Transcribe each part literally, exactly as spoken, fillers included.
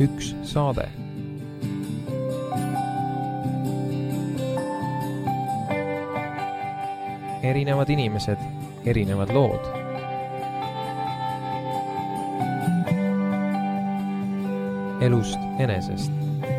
üks saade. Erinevad inimesed, erinevad lood. Elust enesest.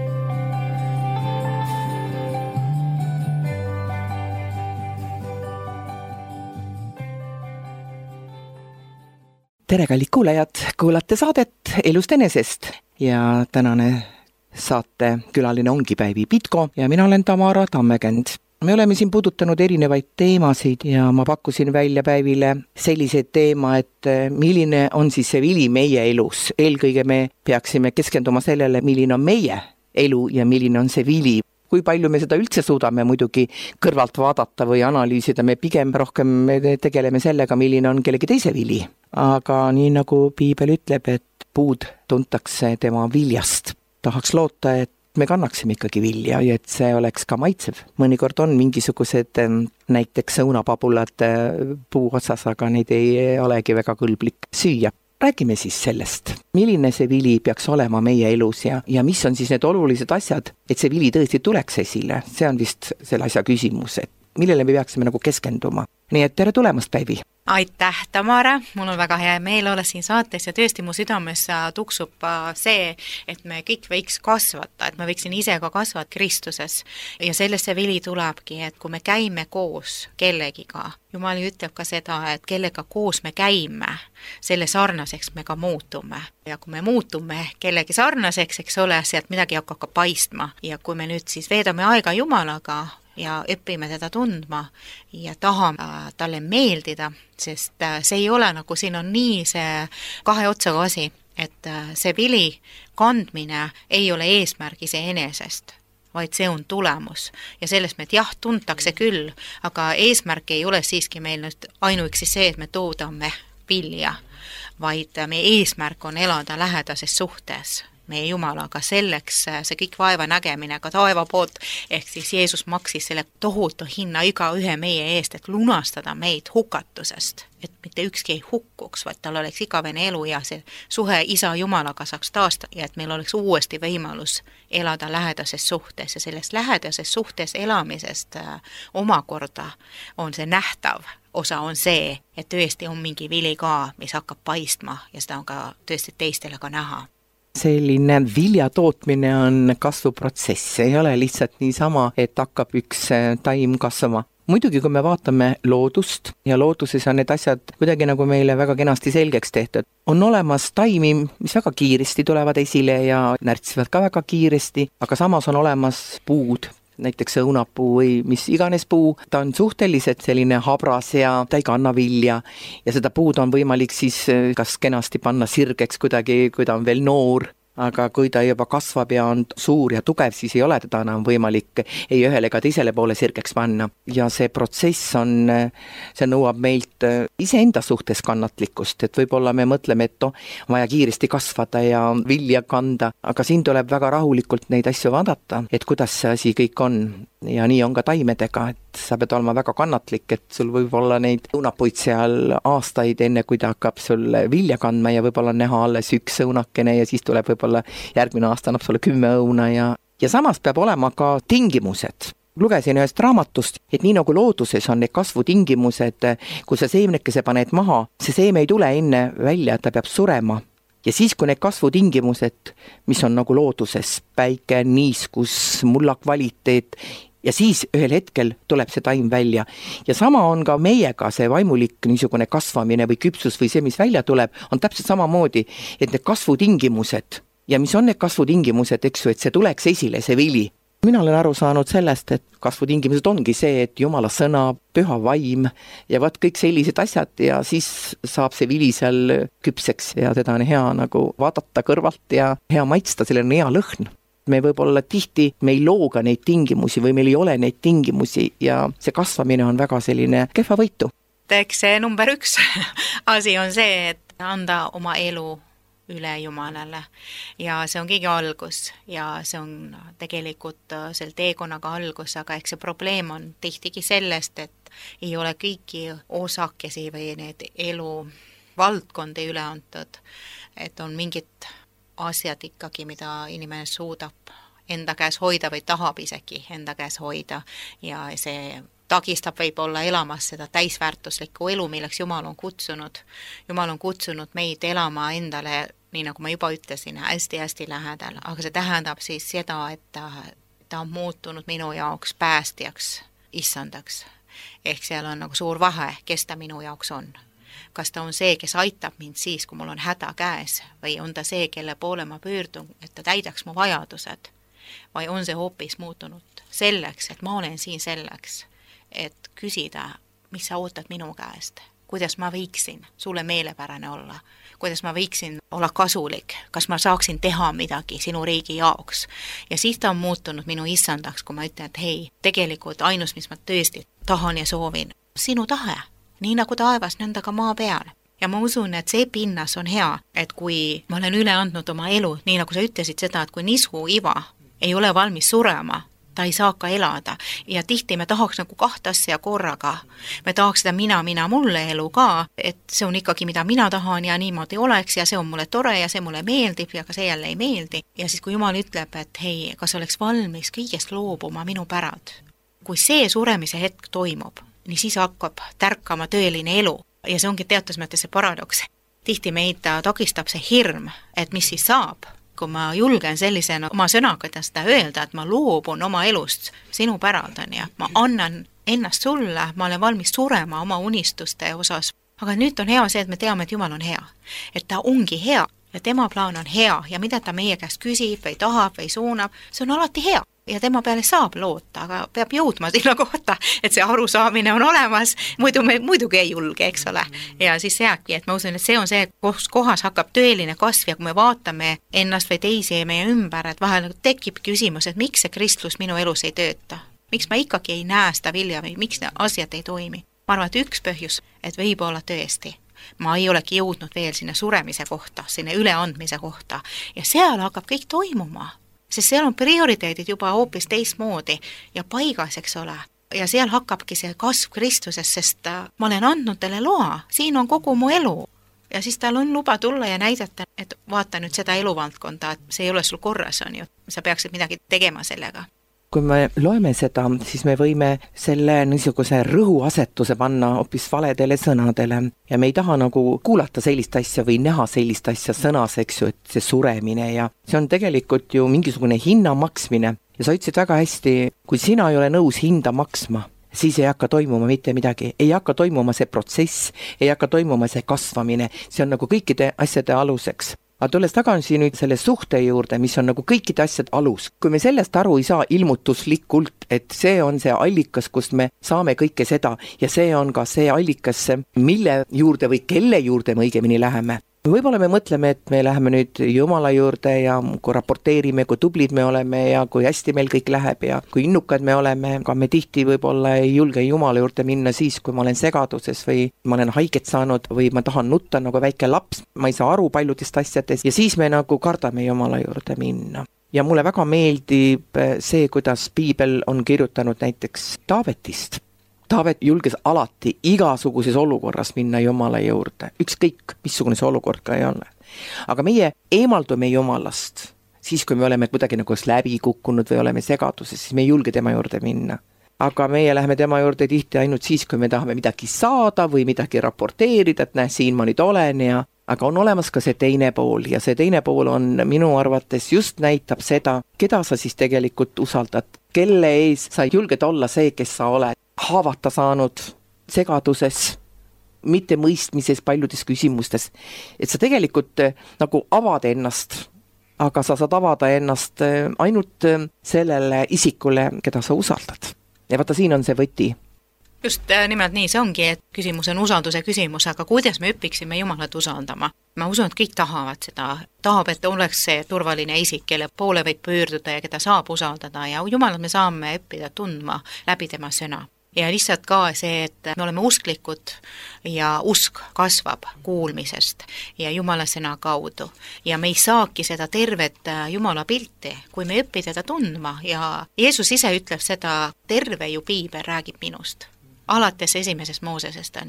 Tere, kallid kuulajad, kuulate saadet Elust enesest ja tänane saate külaline ongi Päivi Pitko ja mina olen Tamara Tammekend. Me oleme siin puudutanud erinevaid teemasid ja ma pakkusin välja Päivile sellise teema, et milline on siis see vili meie elus. Eelkõige me peaksime keskenduma sellele, milline on meie elu ja milline on see vili. Kui palju me seda üldse suudame muidugi kõrvalt vaadata või analüüsida, me pigem rohkem tegeleme sellega, milline on kellegi teise vili. Aga nii nagu Piibel ütleb, et puud tuntakse tema viljast. Tahaks loota, et me kannaksime ikkagi vilja ja et see oleks ka maitsev. Mõnikord on mingisugused näiteks õunapabulad puu otsas, aga neid ei olegi väga kõlblik süüa. Räägime siis sellest, milline see vili peaks olema meie elus ja, ja mis on siis need olulised asjad, et see vili tõesti tuleks esile. See on vist selle asja küsimus, et millele me peaksime nagu keskenduma. Nii et tere tulemast, Päivi! Aitäh, Tamara! Mul on väga hea meel olla siin saates ja tõesti mu südames tuksub see, et me kõik võiks kasvata, et ma võiksin ise ka kasvata Kristuses. Ja sellest see vili tulebki, et kui me käime koos kellegiga, Jumal ütleb ka seda, et kellega koos me käime, selle sarnaseks me ka muutume. Ja kui me muutume kellegi sarnaseks, eks ole, sealt midagi hakkab ka paistma. Ja kui me nüüd siis veedame aega Jumalaga, ja õpime teda tundma ja tahame talle meeldida, sest see ei ole nagu siin on nii see kahe otsaga asi, et see vili kandmine ei ole eesmärk iseenesest, vaid see on tulemus. Ja sellest me, et jah, tuntakse küll, aga eesmärk ei ole siiski meil nüüd ainuüksi see, et me toodame vilja, vaid meie eesmärk on elada lähedases suhtes meie Jumalaga. Selleks see kõik vaeva nägemine ka taeva poolt, ehk siis Jeesus maksis selle tohutu hinna iga ühe meie eest, et lunastada meid hukatusest, et mitte ükski ei hukkuks, vaid tal oleks igavene elu ja see suhe isa Jumalaga saaks taastada ja et meil oleks uuesti võimalus elada lähedases suhtes ja sellest lähedases suhtes elamisest omakorda on see nähtav osa on see, et tõesti on mingi vili ka, mis hakkab paistma ja seda on ka tõesti teistele ka näha. Selline vilja tootmine on kasvuprotsess, ei ole lihtsalt niisama, et hakkab üks taim kasvama. Muidugi, kui me vaatame loodust ja looduses on need asjad kuidagi nagu meile väga kenasti selgeks tehtud. On olemas taimi, mis väga kiiresti tulevad esile ja närtsivad ka väga kiiresti, aga samas on olemas puud, näiteks õunapuu või mis iganes puu, ta on suhteliselt selline habras ja ta ei kanna vilja ja seda puud on võimalik siis kas kenasti panna sirgeks kuidagi, kui ta on veel noor, aga kui ta juba kasvab ja on suur ja tugev, siis ei ole teda enam võimalik ei ühele ega teisele poole sirgeks panna. Ja see protsess on, see nõuab meilt iseenda suhtes kannatlikkust, et võib-olla me mõtleme, et on vaja kiiresti kasvada ja vilja kanda, aga siin tuleb väga rahulikult neid asju vaadata, et kuidas see asi kõik on. Ja nii on ka taimedega, et sa pead olema väga kannatlik, et sul võib olla neid õunapuid seal aastaid enne, kui ta hakkab sul vilja kandma ja võib-olla näha alles üks õunakene ja siis tuleb võib-olla järgmine aasta annab sulle kümme õuna ja, ja samas peab olema ka tingimused. Lugesin ühest raamatust, et nii nagu looduses on need kasvutingimused, kui sa seemnekese paned maha, see seeme ei tule enne välja, ta peab surema. Ja siis, kui need kasvutingimused, mis on nagu looduses, päike, niiskus, mulla kvaliteet, ja siis ühel hetkel tuleb see taim välja. Ja sama on ka meiega see vaimulik niisugune kasvamine või küpsus või see, mis välja tuleb, on täpselt samamoodi, et need kasvutingimused ja mis on need kasvutingimused, eks ju, et see tuleks esile, see vili. Mina olen aru saanud sellest, et kasvutingimused ongi see, et Jumala sõna, püha vaim ja võt kõik sellised asjad ja siis saab see vili seal küpseks ja teda on hea nagu vaadata kõrvalt ja hea maitsta, selle on hea lõhn. Me võib-olla tihti, me ei looga neid tingimusi või meil ei ole neid tingimusi ja see kasvamine on väga selline kehva võitu. Eks see number üks asi on see, et anda oma elu üle Jumalale ja see on kõige algus ja see on tegelikult sel teekonnaga algus, aga eks see probleem on tihtigi sellest, et ei ole kõiki osakesi või need elu valdkondi üle antud, et on mingid asjad ikkagi, mida inimene suudab enda käes hoida või tahab isegi enda käes hoida ja see tagistab võib-olla elamas seda täisväärtuslikku elu, milleks Jumal on kutsunud. Jumal on kutsunud meid elama endale, nii nagu ma juba ütlesin, hästi-hästi lähedal, aga see tähendab siis seda, et ta, ta on muutunud minu jaoks päästjaks, issandaks. Ehk seal on nagu suur vahe, kes ta minu jaoks on. Kas ta on see, kes aitab mind siis, kui mul on häda käes, või on ta see, kelle poole ma pöördun, et ta täidaks mu vajadused, või on see hoopis muutunud selleks, et ma olen siin selleks, et küsida, mis sa ootad minu käest, kuidas ma võiksin sulle meelepärane olla, kuidas ma võiksin olla kasulik, kas ma saaksin teha midagi sinu riigi jaoks. Ja siis ta on muutunud minu issandaks, kui ma ütlen, et hei, tegelikult ainus, mis ma tõesti tahan ja soovin, sinu tahe, nii nagu taevas, nõnda ka maa peal. Ja ma usun, et see pinnas on hea, et kui ma olen üle andnud oma elu, nii nagu sa ütlesid seda, et kui nisu iva ei ole valmis surema, ta ei saa ka elada ja tihti me tahaks nagu kahte asja korraga. Me tahaks seda mina, mina, mulle elu ka, et see on ikkagi, mida mina tahan ja niimoodi oleks ja see on mulle tore ja see mulle meeldib ja ka see jälle ei meeldi. Ja siis, kui Jumal ütleb, et hei, kas oleks valmis kõigest loobuma minu pärad, kui see suremise hetk toimub, nii siis hakkab tärkama tõeline elu ja see ongi teatud mõttes see paradoks. Tihti meid takistab see hirm, et mis siis saab, kui ma julgen sellisena oma sõnaga seda öelda, et ma loobun oma elust sinu päraldan ja ma annan ennast sulle, ma olen valmis surema oma unistuste osas. Aga nüüd on hea see, et me teame, et Jumal on hea. Et ta ongi hea ja tema plaan on hea ja mida ta meie käest küsib või tahab või suunab, see on alati hea. Ja tema peale saab loota, aga peab jõudma sinna kohta, et see arusaamine on olemas, muidu me muidugi ei julge, eks ole. Ja siis jääbki, et ma usun, et see on see, kus kohas hakkab tõeline kasv ja kui me vaatame ennast või teisi ja meie ümber, et vahel tekib küsimus, et miks see kristlus minu elus ei tööta? Miks ma ikkagi ei näe seda vilja või miks need asjad ei toimi? Ma arvan, et üks põhjus, et võib olla tõesti. Ma ei olegi jõudnud veel sinna suremise kohta, sinna üleandmise kohta ja seal hakkab kõik toimuma. Sest seal on prioriteedid juba hoopis teistmoodi ja paigas, eks ole. Ja seal hakkabki see kasv Kristuses, sest ma olen andnud talle loa, siin on kogu mu elu. Ja siis tal on luba tulla ja näidata, et vaata nüüd seda eluvaldkonda, et see ei ole sul korras, on ju. Sa peaksid midagi tegema sellega. Kui me loeme seda, siis me võime selle niisuguse rõhuasetuse panna hoopis valedele sõnadele ja me ei taha nagu kuulata sellist asja või näha sellist asja sõnas, eks ju, et see suremine ja see on tegelikult ju mingisugune hinna maksmine ja sa ütlesid väga hästi, kui sina ei ole nõus hinda maksma, siis ei hakka toimuma mitte midagi, ei hakka toimuma see protsess, ei hakka toimuma see kasvamine, see on nagu kõikide asjade aluseks. Aga tulles tagasi nüüd selle suhte juurde, mis on nagu kõikide asjade alus. Kui me sellest aru ei saa ilmutuslikult, et see on see allikas, kust me saame kõike seda ja see on ka see allikas, mille juurde või kelle juurde me õigemini läheme. Võib-olla me mõtleme, et me läheme nüüd Jumala juurde ja kui raporteerime, kui tublid me oleme ja kui hästi meil kõik läheb ja kui innukad me oleme, aga me tihti võib-olla ei julge Jumala juurde minna siis, kui ma olen segaduses või ma olen haiget saanud või ma tahan nutta nagu väike laps, ma ei saa aru paljudest asjadest ja siis me nagu kardame Jumala juurde minna. Ja mulle väga meeldib see, kuidas Piibel on kirjutanud näiteks Taavetist. Taavet julges alati igasuguses olukorras minna Jumala juurde, ükskõik missugune see olukord ka ei ole. Aga meie eemaldume Jumalast, siis kui me oleme kuidagi nagu läbi kukkunud või oleme segaduses, siis me ei julge tema juurde minna. Aga meie läheme tema juurde tihti ainult siis, kui me tahame midagi saada või midagi raporteerida, et näe, siin ma nüüd olen ja aga on olemas ka see teine pool ja see teine pool on minu arvates just näitab seda, keda sa siis tegelikult usaldad, kelle ees sa julged olla see, kes sa oled. Haavata saanud segaduses, mitte mõistmises paljudes küsimustes, et sa tegelikult nagu avad ennast, aga sa saad avada ennast ainult sellele isikule, keda sa usaldad. Ja vaata, siin on see võti. Just nimelt nii, see ongi, et küsimus on usalduse küsimus, aga kuidas me õpiksime Jumalat usaldama? Ma usun, et kõik tahavad seda, tahab, et oleks see turvaline isik, kelle poole võib pöörduda ja keda saab usaldada ja Jumalat me saame õppida tundma läbi tema sõna. Ja lihtsalt ka see, et me oleme usklikud ja usk kasvab kuulmisest ja Jumala sõna kaudu. Ja me ei saaki seda tervet Jumala pilti, kui me õpi teda tundma ja Jeesus ise ütleb seda, terve ju Piibel räägib minust. Alates esimesest Moosesest on ja.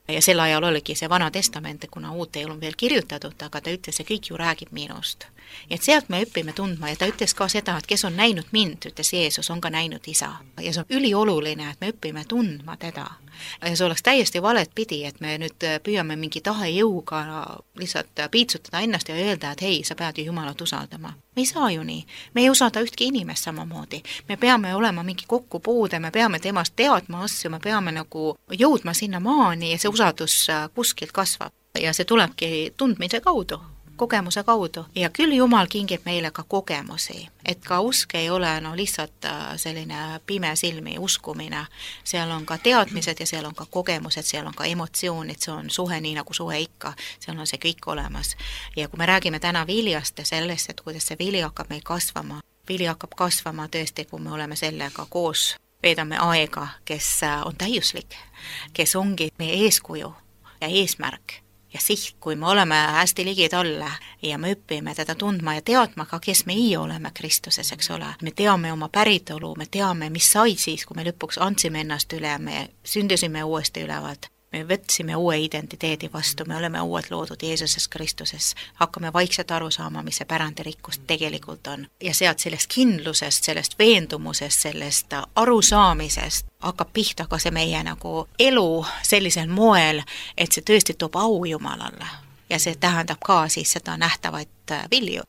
ja sel ajal oligi see Vana Testament, kuna uut ei olnud veel kirjutatud, aga ta ütles, see kõik ju räägib minust. Ja et sealt me õpime tundma ja ta ütles ka seda, et kes on näinud mind, ütles Jeesus, on ka näinud isa. Ja see on ülioluline, et me õpime tundma teda. Ja see oleks täiesti valet pidi, et me nüüd püüame mingi tahejõuga lihtsalt piitsutada ennast ja öelda, et hei, sa pead ju Jumalat usaldama. Me ei saa ju nii. Me ei usalda ühtki inimest samamoodi. Me peame olema mingi kokkupuude, me peame temast teadma asju, me peame nagu jõudma sinna maani ja see usaldus kuskilt kasvab. Ja see tulebki tundmise kaudu, kogemuse kaudu. Ja küll Jumal kingib meile ka kogemusi, et ka usk ei ole no lihtsalt selline pime silmi uskumine. Seal on ka teadmised ja seal on ka kogemused, seal on ka emotsioonid, see on suhe nii nagu suhe ikka, seal on see kõik olemas. Ja kui me räägime täna viljast ja sellest, et kuidas see vili hakkab meil kasvama, vili hakkab kasvama tõesti, kui me oleme sellega koos, veedame aega, kes on täiuslik, kes ongi meie eeskuju ja eesmärk ja siht, kui me oleme hästi ligi talle ja me õpime teda tundma ja teadma ka, kes meie oleme Kristuses, eks ole. Me teame oma päritolu, me teame, mis sai siis, kui me lõpuks andsime ennast üle, me sündisime uuesti ülevalt. Me võtsime uue identiteedi vastu, me oleme uued loodud Jeesuses Kristuses, hakkame vaikselt aru saama, mis see pärandirikkus tegelikult on. Ja sealt sellest kindlusest, sellest veendumusest, sellest arusaamisest hakkab pihta ka see meie nagu elu sellisel moel, et see tõesti toob au Jumalale. Ja see tähendab ka siis seda nähtavaid vilju.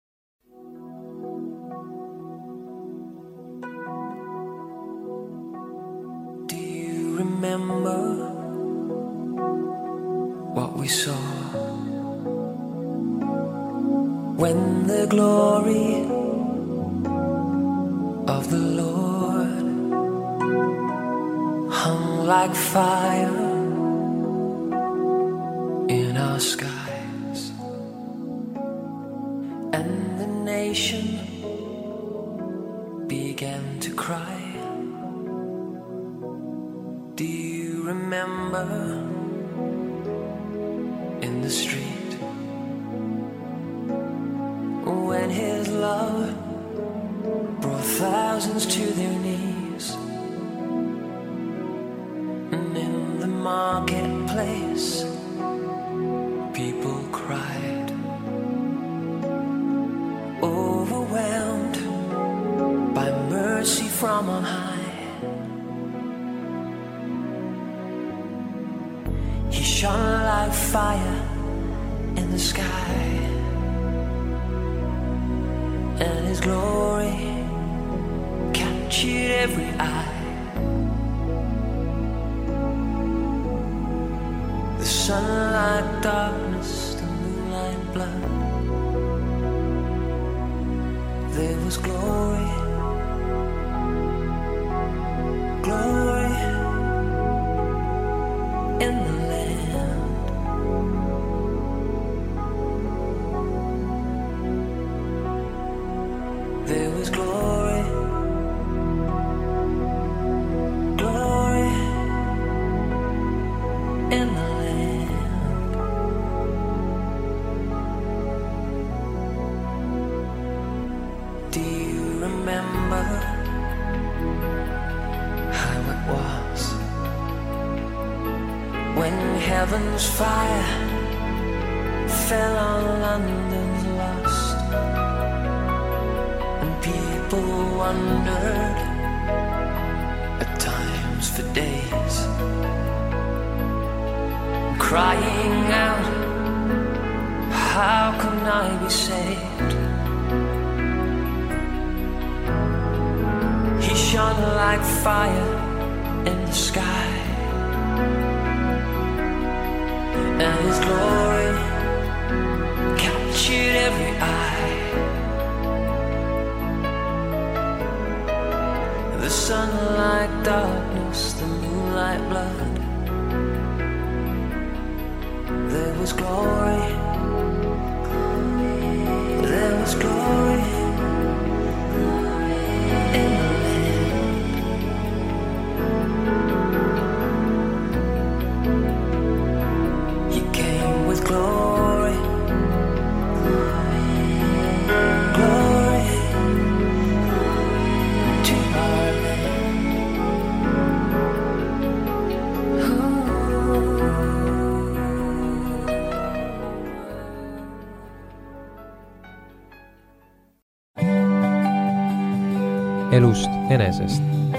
Do you remember what we saw when the glory of the Lord hung like fire in our skies, and the nation began to cry? Do you remember in the street when his love brought thousands to their knees, and in the marketplace people cried, overwhelmed by mercy from on high? He shone like fire in the sky, and his glory captured every eye. The sunlight darkness, the moonlight blood, there was glory, glory in the land. There was glory, glory in the land. Do you remember how it was when heaven's fire fell on London's lost, and people wondered at times for days, crying out, how can I be saved? He shone like fire in the sky, and his glory captured every eye. The sunlight darkness, the moonlight blood, there was glory, there was glory in the land. He came with glory, glory to our land. Ooh. elust enesest.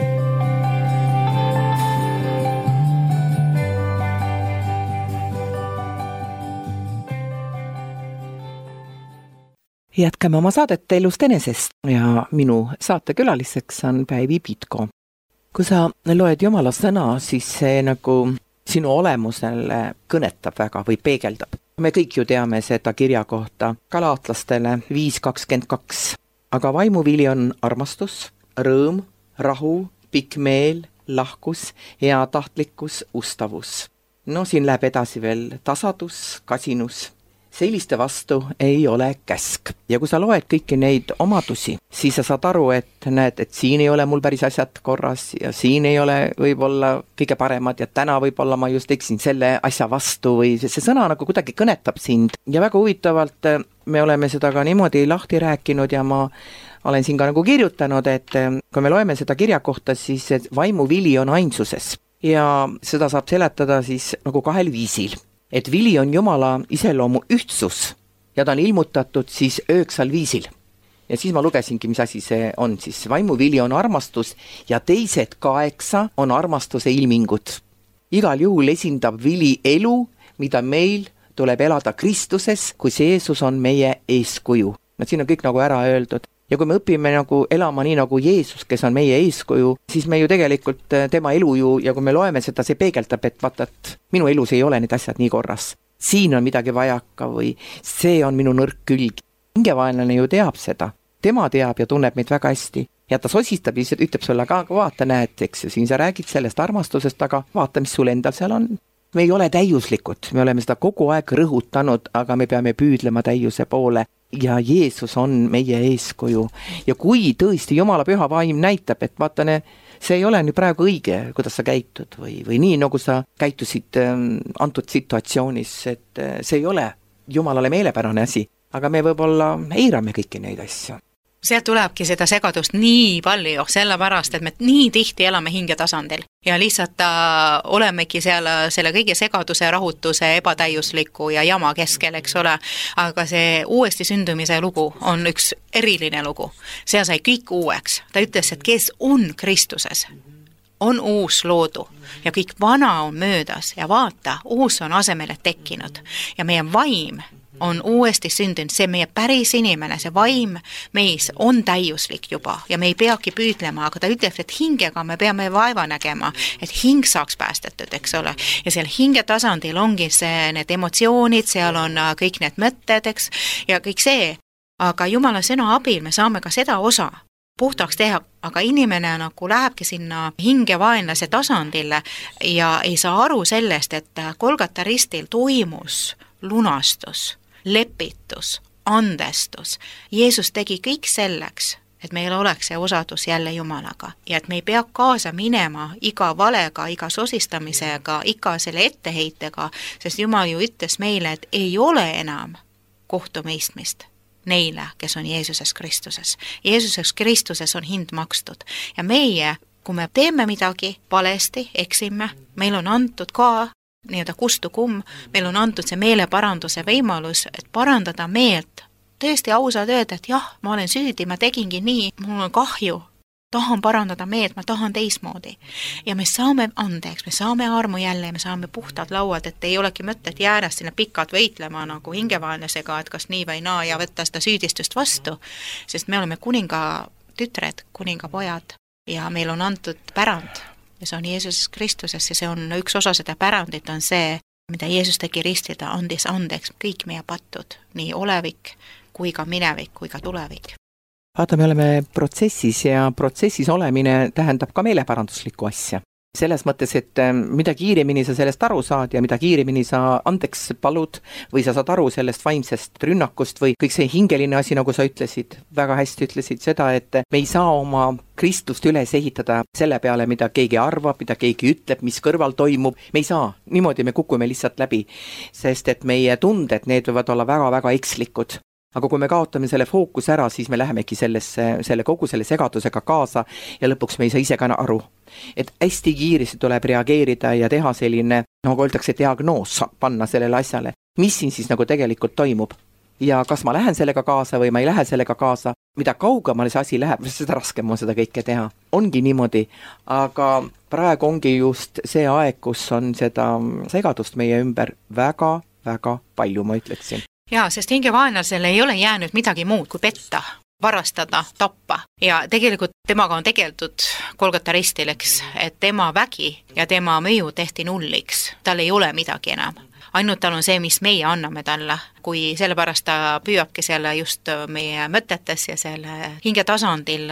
Jätkame oma saadet elust enesest ja minu saatekülaliseks on Päivi Pitko. Kui sa loed Jumala sõna, siis see nagu sinu olemusele kõnetab väga või peegeldab. Me kõik ju teame seda kirja kohta Galaatlastele viis kakskümmend kaks. Aga vaimuvili on armastus, rõõm, rahu, pikk meel, lahkus, heatahtlikkus, ustavus. No siin läheb edasi veel tasadus, kasinus. Selliste vastu ei ole käsk. Ja kui sa loed kõiki neid omadusi, siis sa saad aru, et näed, et siin ei ole mul päris asjad korras ja siin ei ole võib-olla kõige paremad ja täna võib-olla ma just eksin selle asja vastu või see sõna nagu kuidagi kõnetab sind. Ja väga huvitavalt me oleme seda ka niimoodi lahti rääkinud ja ma olen siin ka nagu kirjutanud, et kui me loeme seda kirja kohta, siis vaimuvili on ainsuses ja seda saab seletada siis nagu kahel viisil. Et vili on Jumala iseloomu ühtsus ja ta on ilmutatud siis üheksal viisil. Ja siis ma lugesingi, mis asi see on siis. Vaimuvili on armastus ja teised kaheksa on armastuse ilmingud. Igal juhul esindab vili elu, mida meil tuleb elada Kristuses, kui see Jeesus on meie eeskuju. No siin on kõik nagu ära öeldud. Ja kui me õpime nagu elama nii nagu Jeesus, kes on meie eeskuju, siis me ju tegelikult tema elu ju, ja kui me loeme seda, see peegeldab, et vaata, et minu elus ei ole need asjad nii korras. Siin on midagi vajaka või see on minu nõrk külg. Hingevaenlane ju teab seda. Tema teab ja tunneb meid väga hästi. Ja ta sosistab ja ütleb sulle ka, vaata näed, eks ju, siin sa räägid sellest armastusest, aga vaata, mis sul endal seal on. Me ei ole täiuslikud, me oleme seda kogu aeg rõhutanud, aga me peame püüdlema täiuse poole ja Jeesus on meie eeskuju. Ja kui tõesti Jumala püha vaim näitab, et vaata, see ei ole nüüd praegu õige, kuidas sa käitud või, või nii, nagu sa käitusid antud situatsioonis, et see ei ole Jumalale meelepärane asi, aga me võib-olla eirame kõiki neid asju. Sealt tulebki seda segadust nii palju, sellepärast, et me nii tihti elame hinge tasandil ja lihtsalt äh, olemegi seal selle kõige segaduse, rahutuse, ebatäiusliku ja jama keskel, eks ole. Aga see uuesti sündumise lugu on üks eriline lugu. See sai kõik uueks. Ta ütles, et kes on Kristuses, on uus loodu ja kõik vana on möödas ja vaata, uus on asemele tekkinud ja meie vaim on uuesti sündinud, see meie päris inimene, see vaim meis on täiuslik juba ja me ei peagi püüdlema, aga ta ütleb, et hingega me peame vaeva nägema, et hing saaks päästetud, eks ole. Ja seal hinge tasandil ongi see, need emotsioonid, seal on kõik need mõtted, eks, ja kõik see. Aga Jumala sõna abil me saame ka seda osa puhtaks teha, aga inimene nagu lähebki sinna hingevaenlase tasandile ja ei saa aru sellest, et Golgata ristil toimus lunastus, lepitus, andestus. Jeesus tegi kõik selleks, et meil oleks see osadus jälle Jumalaga ja et me ei pea kaasa minema iga valega, iga sosistamisega, iga selle etteheitega, sest Jumal ju ütles meile, et ei ole enam kohtumõistmist neile, kes on Jeesuses Kristuses. Jeesuses Kristuses on hind makstud ja meie, kui me teeme midagi valesti, eksime, meil on antud ka nii-öelda kustukumm, meil on antud see meeleparanduse võimalus, et parandada meelt, tõesti ausalt öelda, et jah, ma olen süüdi, ma tegingi nii, mul on kahju, tahan parandada meelt, ma tahan teismoodi. Ja me saame andeks, me saame armu jälle ja me saame puhtad lauad, et ei olegi mõtet jääda sinna pikalt võitlema nagu hingevaenlasega, et kas nii või naa ja võtta seda süüdistust vastu, sest me oleme kuninga tütred, kuninga pojad ja meil on antud pärand. Ja see on Jeesus Kristuses ja see on üks osa seda pärandit on see, mida Jeesus tegi ristida, andis andeks kõik meie patud, nii olevik kui ka minevik kui ka tulevik. Vaata, me oleme protsessis ja protsessis olemine tähendab ka meeleparanduslikku asja. Selles mõttes, et mida kiiremini sa sellest aru saad ja mida kiiremini sa andeks palud või sa saad aru sellest vaimsest rünnakust või kõik see hingeline asi, nagu sa ütlesid, väga hästi ütlesid seda, et me ei saa oma Kristust üles ehitada selle peale, mida keegi arvab, mida keegi ütleb, mis kõrval toimub. Me ei saa, niimoodi me kukume lihtsalt läbi, sest et meie tunded, need võivad olla väga-väga ekslikud. Aga kui me kaotame selle fookus ära, siis me lähemegi sellesse, selle kogu selle segadusega kaasa ja lõpuks me ei saa ise ka aru. Et hästi kiiresti tuleb reageerida ja teha selline, nagu öeldakse, diagnoos panna sellele asjale. Mis siin siis nagu tegelikult toimub? Ja kas ma lähen sellega kaasa või ma ei lähe sellega kaasa? mida kaugemale see asi läheb, seda raskem on seda kõike teha. Ongi niimoodi, aga praegu ongi just see aeg, kus on seda segadust meie ümber väga-väga palju, ma ütleksin. Jaa, sest hingevaenlasele ei ole jäänud midagi muud kui petta, varastada, tappa ja tegelikult temaga on tegeldud Golgota ristil, eks, et tema vägi ja tema mõju tehti nulliks, tal ei ole midagi enam. Ainult tal on see, mis meie anname talle, kui sellepärast ta püüabki selle just meie mõtetes ja selle hinge tasandil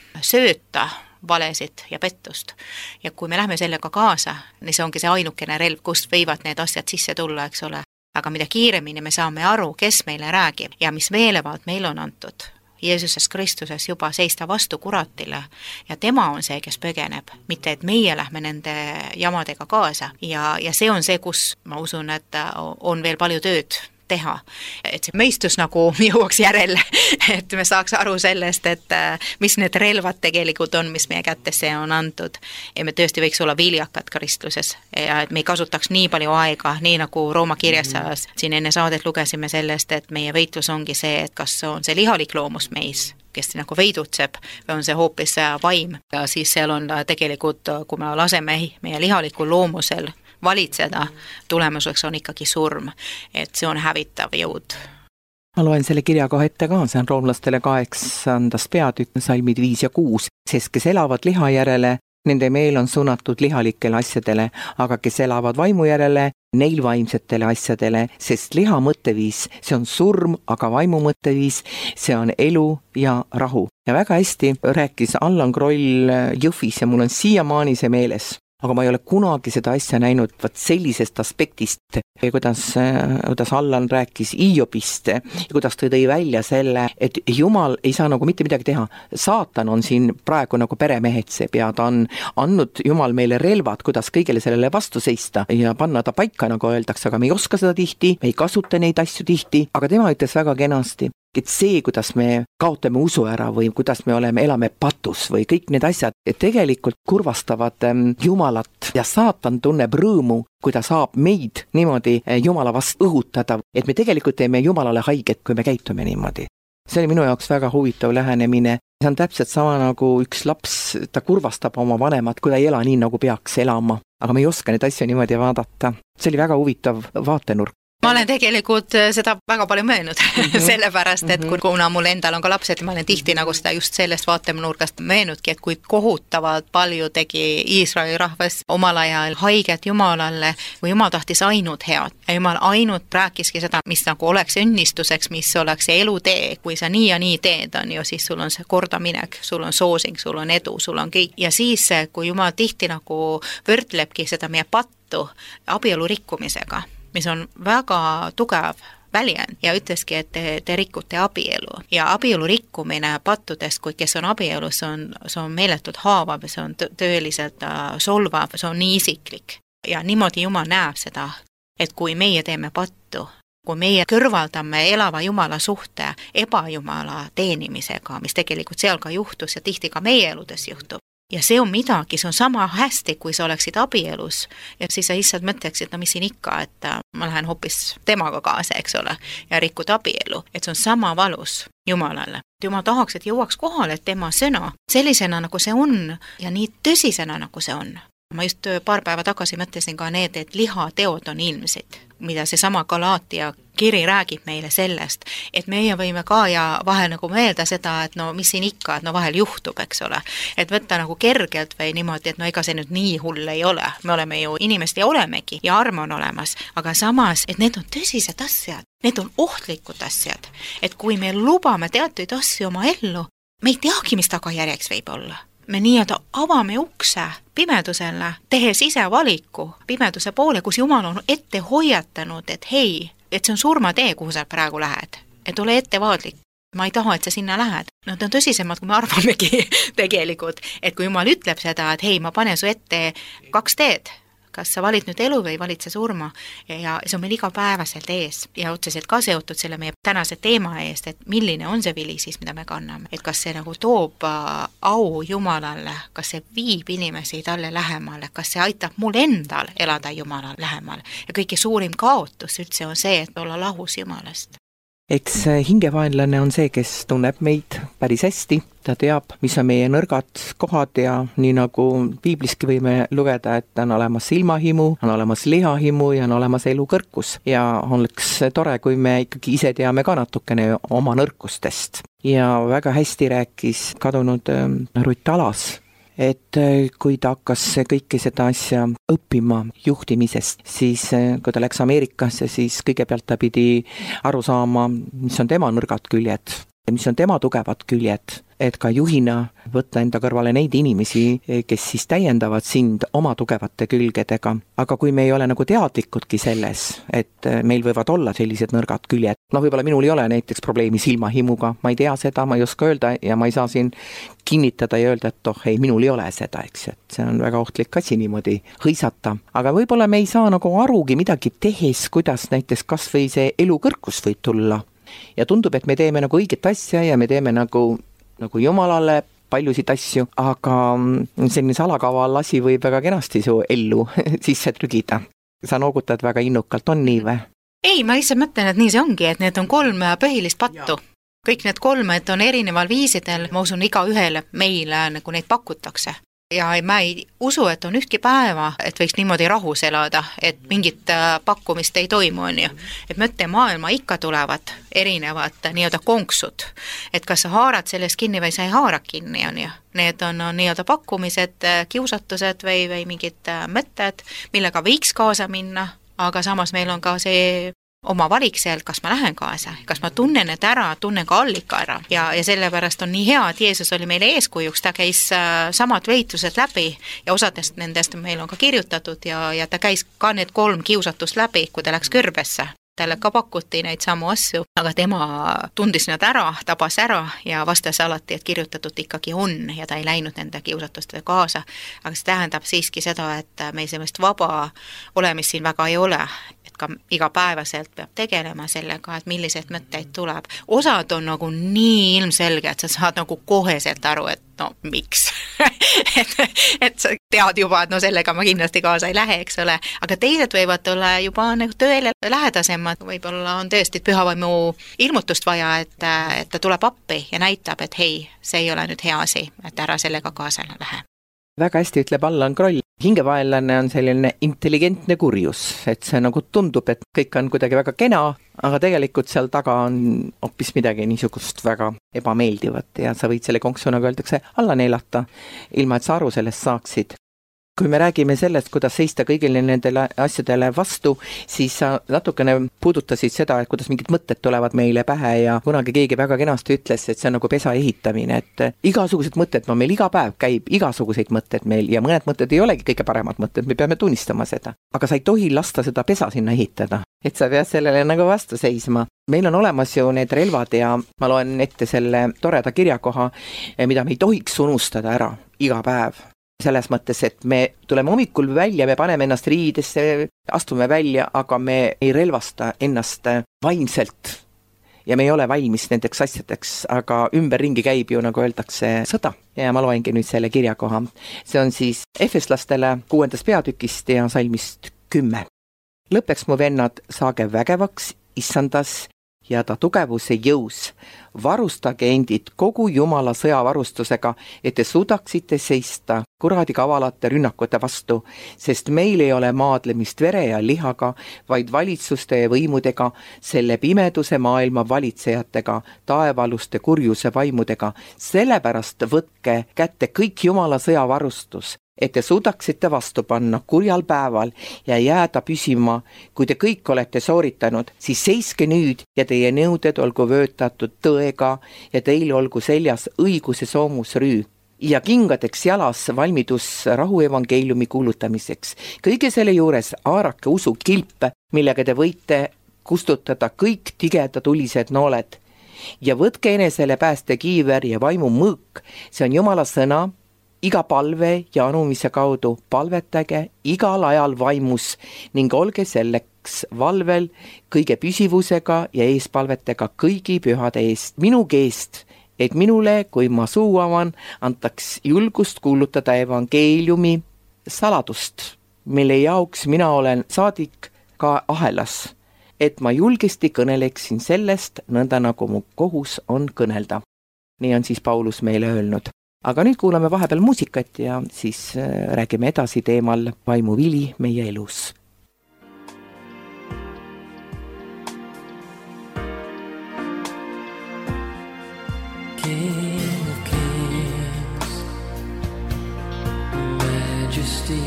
sööta valesid ja pettust. Ja kui me lähme sellega kaasa, niin see ongi see ainukene relv, kust võivad need asjad sisse tulla, eks ole. Aga mida kiiremini me saame aru, kes meile räägib ja mis meelevald meil on antud, Jeesuses Kristuses juba seista vastu kuratile ja tema on see, kes põgeneb, mitte et meie lähme nende jamadega kaasa ja, ja see on see, kus ma usun, et on veel palju tööd teha, et see mõistus nagu jõuaks järele, et me saaks aru sellest, et mis need relvad tegelikult on, mis meie kättesse on antud ja me tõesti võiks olla viljakad Kristluses ja et me ei kasutaks nii palju aega, nii nagu Rooma kirjas mm-hmm. siin enne saadet lugesime sellest, et meie võitlus ongi see, et kas on see lihalik loomus meis, kes nagu veidutseb või on see hoopis vaim ja siis seal on tegelikult, kui me laseme meie lihalikul loomusel valitseda, tulemuseks on ikkagi surm, et see on hävitav jõud. Ma loen selle kirja kohe ette ka, see on roomlastele kaheksandast peatükk, salmid viis ja kuus, sest kes elavad liha järele, nende meel on suunatud lihalikele asjadele, aga kes elavad vaimu järele, neil vaimsetele asjadele, sest liha mõtteviis, see on surm, aga vaimu mõtteviis, see on elu ja rahu. Ja väga hästi rääkis Allan Kroll Jõhvis ja mul on siiamaani see meeles. Aga ma ei ole kunagi seda asja näinud vaat sellisest aspektist, kuidas, kuidas Allan rääkis Iiobist ja kuidas ta tõi välja selle, et Jumal ei saa nagu mitte midagi teha. Saatan on siin praegu nagu peremehetseb ja ta on andnud Jumal meile relvad, kuidas kõigele sellele vastu seista ja panna ta paika, nagu öeldakse, aga me ei oska seda tihti, me ei kasuta neid asju tihti, aga tema ütles väga kenasti, et see, kuidas me kaotame usu ära või kuidas me oleme, elame patus või kõik need asjad, et tegelikult kurvastavad Jumalat ja saatan tunneb rõõmu, kui ta saab meid niimoodi Jumala vastu õhutada, et me tegelikult teeme Jumalale haiget, kui me käitume niimoodi. See oli minu jaoks väga huvitav lähenemine. See on täpselt sama nagu üks laps, ta kurvastab oma vanemat, kui ta ei ela nii, nagu peaks elama. Aga me ei oska neid asju niimoodi vaadata. See oli väga huvitav vaatenurk. Ma olen tegelikult seda väga palju möönud, mm-hmm. sellepärast, et kui, kuna mul endal on ka lapsed, ma olen tihti nagu seda just sellest vaatenurgast möönudki, et kui kohutavad palju tegi Iisraeli rahvas omal ajal haiget Jumalale, kui Jumal tahtis ainult head. Ja Jumal ainult rääkiski seda, mis nagu oleks õnnistuseks, mis oleks see elutee. Kui sa nii ja nii teed, on ju, siis sul on see kordaminek, sul on soosing, sul on edu, sul on kõik. Ja siis, kui Jumal tihti nagu võrdlebki seda meie pattu abielu rikkumisega, mis on väga tugev väljend ja ütleski, et te, te rikute abielu. Ja abielu rikkumine pattudest, kui kes on abielus, see on, see on meeletult haavav, see on tõeliselt solvav, see on nii isiklik. Ja niimoodi Jumal näeb seda, et kui meie teeme pattu, kui meie kõrvaldame elava Jumala suhte ebajumala teenimisega, mis tegelikult seal ka juhtus ja tihti ka meie eludes juhtub, ja see on midagi, see on sama hästi, kui sa oleksid abielus ja siis sa lihtsalt mõtleksid, no mis siin ikka, et ma lähen hoopis temaga kaasa, eks ole, ja rikud abielu, et see on sama valus Jumalale. Jumal tahaks, et jõuaks kohale, et tema sõna sellisena, nagu see on ja nii tõsisena, nagu see on. Ma just paar päeva tagasi mõtlesin ka need, et lihateod on ilmsid, mida see sama Galaatia kiri räägib meile sellest, et meie võime ka ja vahel nagu meelda seda, et no mis siin ikka, et no vahel juhtub, eks ole. Et võtta nagu kergelt või niimoodi, et no ega see nüüd nii hull ei ole. Me oleme ju inimest ja olemegi ja arm on olemas, aga samas, et need on tõsised asjad, need on ohtlikud asjad. Et kui me lubame teatuid asju oma ellu, me ei teagi, mis tagajärjeks võib olla. Me nii-öelda avame ukse pimedusele, tehes ise valiku pimeduse poole, kus Jumal on ette hoiatanud, et hei, et see on surmatee, kuhu sa praegu lähed. Et ole ettevaadlik. Ma ei taha, et sa sinna lähed. No, need on tõsisemad, kui me arvamegi tegelikult. Et kui Jumal ütleb seda, et hei, ma panen su ette kaks teed, kas sa valid nüüd elu või valid sa surma ja see on meil igapäevaselt ees ja otseselt ka seotud selle meie tänase teema eest, et milline on see vili siis, mida me kanname, et kas see nagu toob au Jumalale, kas see viib inimesi talle lähemale, kas see aitab mul endal elada Jumalale lähemal ja kõige suurim kaotus üldse on see, et olla lahus Jumalast. eks hingevaenlane on see, kes tunneb meid päris hästi, ta teab, mis on meie nõrgad kohad ja nii nagu piibliski võime lugeda, et on olemas silmahimu, on olemas lihahimu ja on olemas elukõrkus. Ja oleks tore, kui me ikkagi ise teame ka natukene oma nõrkustest. Ja väga hästi rääkis kadunud Rutt Alas, et kui ta hakkas kõike seda asja õppima juhtimisest, siis kui ta läks Ameerikasse, siis kõigepealt ta pidi aru saama, mis on tema nõrgad küljed, mis on tema tugevad küljed, et ka juhina võtta enda kõrvale neid inimesi, kes siis täiendavad sind oma tugevate külgedega. Aga kui me ei ole nagu teadlikudki selles, et meil võivad olla sellised nõrgad küljed, no võib-olla minul ei ole näiteks probleemi silmahimuga, ma ei tea seda, ma ei oska öelda ja ma ei saa siin kinnitada ja öelda, et oh ei, minul ei ole seda, eks, et see on väga ohtlik asi niimoodi hõisata. Aga võib-olla me ei saa nagu arugi midagi tehes, kuidas näiteks kas või see elukõrkus võib tulla. Ja tundub, et me teeme nagu õiget asja ja me teeme nagu nagu Jumalale paljusid asju, aga selline salakaval asi võib väga kenasti su ellu sisse trügida. Sa noogutad väga innukalt, on nii või? Ei, ma lihtsalt mõtlen, et nii see ongi, et need on kolm põhilist pattu. Ja. Kõik need kolmed on erineval viisidel, ma usun iga ühele meile nagu neid pakutakse. Ja ma ei usu, et on ühtki päeva, et võiks niimoodi rahus elada, et mingit pakkumist ei toimu, on ju. Et mõtte maailma ikka tulevad erinevad nii-öelda konksud, et kas sa haarad sellest kinni või sa ei haara kinni, on ju. Need on, on nii-öelda pakkumised, kiusatused või, või mingid mõtted, millega võiks kaasa minna, aga samas meil on ka see oma valik sealt, kas ma lähen kaasa, kas ma tunnen need ära, tunnen ka allika ära ja, ja sellepärast on nii hea, et Jeesus oli meile eeskujuks, ta käis äh, samad võitlused läbi ja osadest nendest meil on ka kirjutatud ja, ja ta käis ka need kolm kiusatust läbi, kui ta läks kõrbesse. Talle ka pakuti neid samu asju, aga tema tundis nad ära, tabas ära ja vastas alati, et kirjutatud ikkagi on ja ta ei läinud nende kiusatustele kaasa. Aga see tähendab siiski seda, et meil sellist vaba olemist siin väga ei ole. Ka igapäevaselt peab tegelema sellega, et millised mõtteid tuleb. Osad on nagu nii ilmselge, et sa saad nagu koheselt aru, et no miks. et, et sa tead juba, et no sellega ma kindlasti kaasa ei lähe, eks ole. Aga teised võivad olla juba nagu tõele lähedasemad. Võib-olla on tõesti pühavaimu ilmutust vaja, et, et ta tuleb appi ja näitab, et hei, see ei ole nüüd hea asi, et ära sellega kaasa lähe. Väga hästi ütleb Allan Kroll. Hingevaenlane on selline intelligentne kurjus, et see nagu tundub, et kõik on kuidagi väga kena, aga tegelikult seal taga on hoopis midagi niisugust väga ebameeldivat ja sa võid selle konksunaga öeldakse alla neelata, ilma et sa aru sellest saaksid. Kui me räägime sellest, kuidas seista kõigile nendele asjadele vastu, siis sa natukene puudutasid seda, et kuidas mingid mõtted tulevad meile pähe ja kunagi keegi väga kenasti ütles, et see on nagu pesa ehitamine, et igasugused mõtted, no meil iga päev käib igasuguseid mõtted meil ja mõned mõtted ei olegi kõige paremad mõtted, me peame tunnistama seda. Aga sa ei tohi lasta seda pesa sinna ehitada, et sa pead sellele nagu vastu seisma. Meil on olemas ju need relvad ja ma loen ette selle toreda kirjakoha, mida me ei tohiks unustada ära iga päev. Selles mõttes, et me tuleme hommikul välja, me paneme ennast riidesse, astume välja, aga me ei relvasta ennast vaimselt ja me ei ole valmis nendeks asjadeks, aga ümberringi käib ju, nagu öeldakse, sõda. Ja ma loengi nüüd selle kirjakoha. See on siis Efeslastele kuuendast peatükist ja salmist kümme. Lõppeks mu vennad, saage vägevaks issandas ja ta tugevuse jõus. Varustage endid kogu Jumala sõjavarustusega, et te suudaksite seista kuradi kavalate rünnakute vastu, sest meil ei ole maadlemist vere ja lihaga, vaid valitsuste ja võimudega, selle pimeduse maailma valitsejatega, taevaluste kurjuse vaimudega. Sellepärast võtke kätte kõik Jumala sõjavarustus, et te suudaksite vastu panna kurjal päeval ja jääda püsima. Kui te kõik olete sooritanud, siis seiske nüüd ja teie nõuded olgu vöötatud tõega ja teil olgu seljas õiguse soomusrüü ja kingadeks jalas valmidus rahu evangeeliumi kuulutamiseks. Kõige selle juures haarake usu kilpe, millega te võite kustutada kõik tigeda tulised nooled ja võtke enesele pääste kiiver ja vaimu mõõk, see on Jumala sõna. Iga palve ja anumise kaudu palvetage igal ajal vaimus ning olge selleks valvel kõige püsivusega ja eespalvetega kõigi pühade eest. Minu keest, et minule, kui ma suu avan, antaks julgust kuulutada evangeeliumi saladust, mille jaoks mina olen saadik ka ahelas. et ma julgesti kõneleksin sellest, nõnda nagu mu kohus on kõnelda. Nii on siis Paulus meile öelnud. Aga nüüd kuulame vahepeal muusikat ja siis räägime edasi teemal vaimuvili meie elus. King of kings, majesty,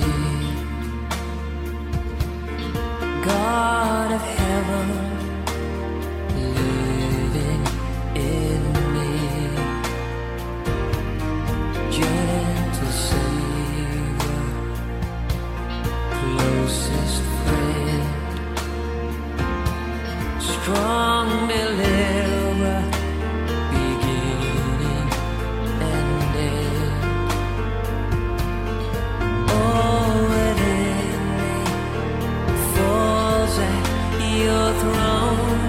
God of heaven, living in me, gentle Savior, closest friend, strong deliverer, beginning and end. Oh, within me falls at your throne,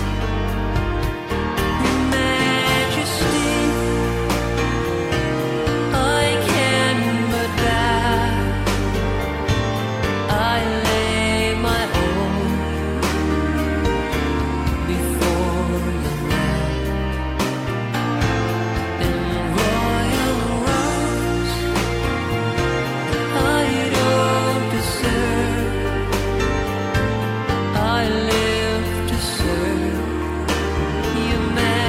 majesty, I can but bow, I lay my own before you now. In royal robes I don't deserve, I live to serve your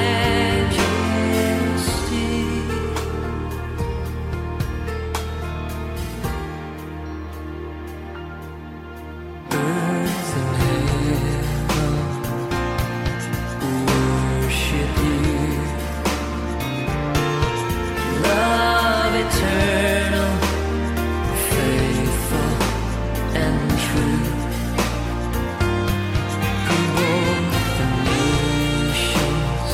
majesty. Earth and heaven worship you, love eternal, faithful and true, who bore the nations,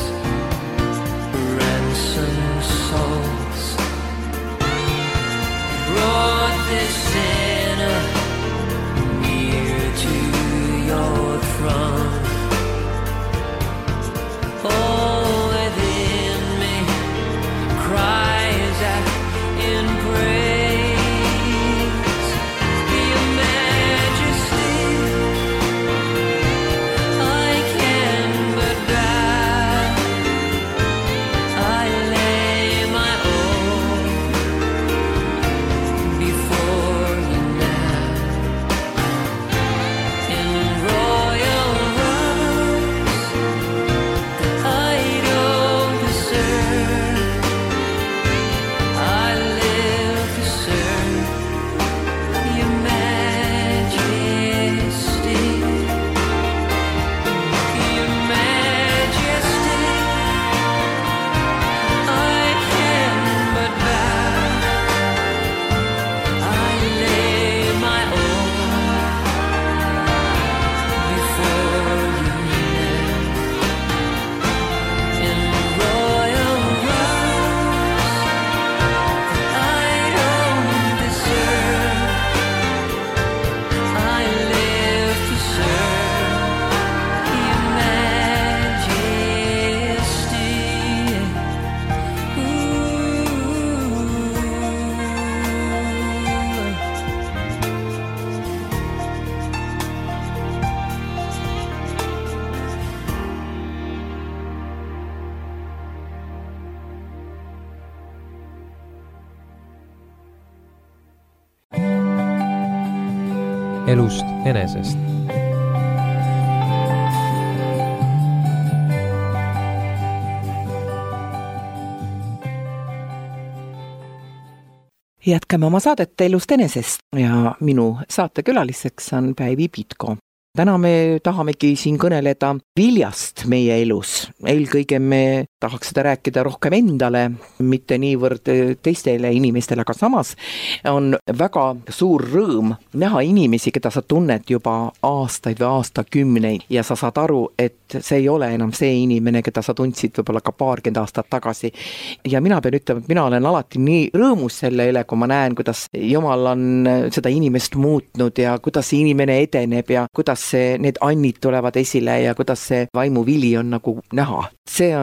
ransomed souls, brought this sinner near to your throne. Oh, within me cries out in praise your majesty, I can but bow, I lay my own before you now. In royal robes I don't deserve, I live to serve your majesty, your majesty, I can but bow, I lay my own before you now. In royal robes I don't deserve, I live to serve your majesty. elust enesest. Jätkame oma saadet elust enesest ja minu saatekülaliseks on Päivi Pitko. Täna me tahamegi siin kõneleda viljast meie elus. Eelkõige me tahaks seda rääkida rohkem endale, mitte niivõrd teistele inimestele, aga samas on väga suur rõõm näha inimesi, keda sa tunned juba aastaid või aastakümneid ja sa saad aru, et see ei ole enam see inimene, keda sa tundsid võib-olla ka paarkümmend aastat tagasi. Ja mina pean ütlema, et mina olen alati nii rõõmus selle üle, kui ma näen, kuidas Jumal on seda inimest muutnud ja kuidas see inimene edeneb ja kuidas see, need annid tulevad esile ja kuidas see vaimuvili on nagu näha. See on tegelikult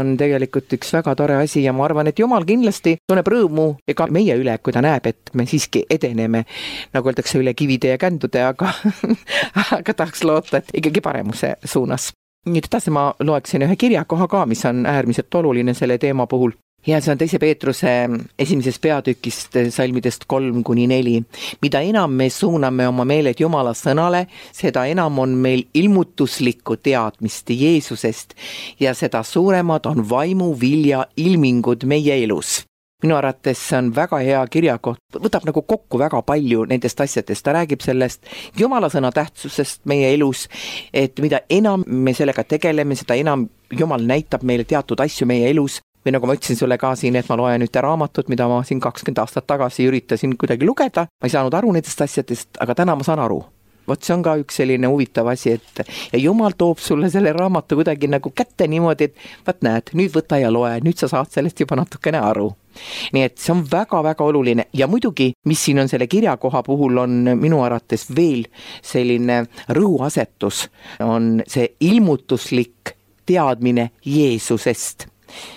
tegelikult üks väga tore asi ja ma arvan, et Jumal kindlasti tunneb rõõmu ega meie üle, kui ta näeb, et me siiski edeneme, nagu öeldakse, üle kivide ja kändude, aga, aga tahaks loota, et ikkagi paremuse suunas. Nüüd edasi ma loeksin ühe kirjakoha ka, mis on äärmiselt oluline selle teema puhul. Ja see on teise Peetruse esimesest peatükist salmidest kolm kuni neli. Mida enam me suuname oma meeled Jumala sõnale, seda enam on meil ilmutuslikku teadmist Jeesusest ja seda suuremad on vaimu vilja ilmingud meie elus. Minu arvates see on väga hea kirjakoht, võtab nagu kokku väga palju nendest asjadest, ta räägib sellest Jumala sõna tähtsusest meie elus, et mida enam me sellega tegeleme, seda enam Jumal näitab meile teatud asju meie elus. Või nagu ma ütlesin sulle ka siin, et ma loen ühte raamatut, mida ma siin kakskümmend aastat tagasi üritasin kuidagi lugeda. Ma ei saanud aru nendest asjadest, aga täna ma saan aru. Vot see on ka üks selline huvitav asi, et ja Jumal toob sulle selle raamatu kuidagi nagu kätte niimoodi, et vaat näed, nüüd võta ja loe, nüüd sa saad sellest juba natukene aru. Nii et see on väga-väga oluline ja muidugi, mis siin on selle kirjakoha puhul, on minu arvates veel selline rõhuasetus, on see ilmutuslik teadmine Jeesusest.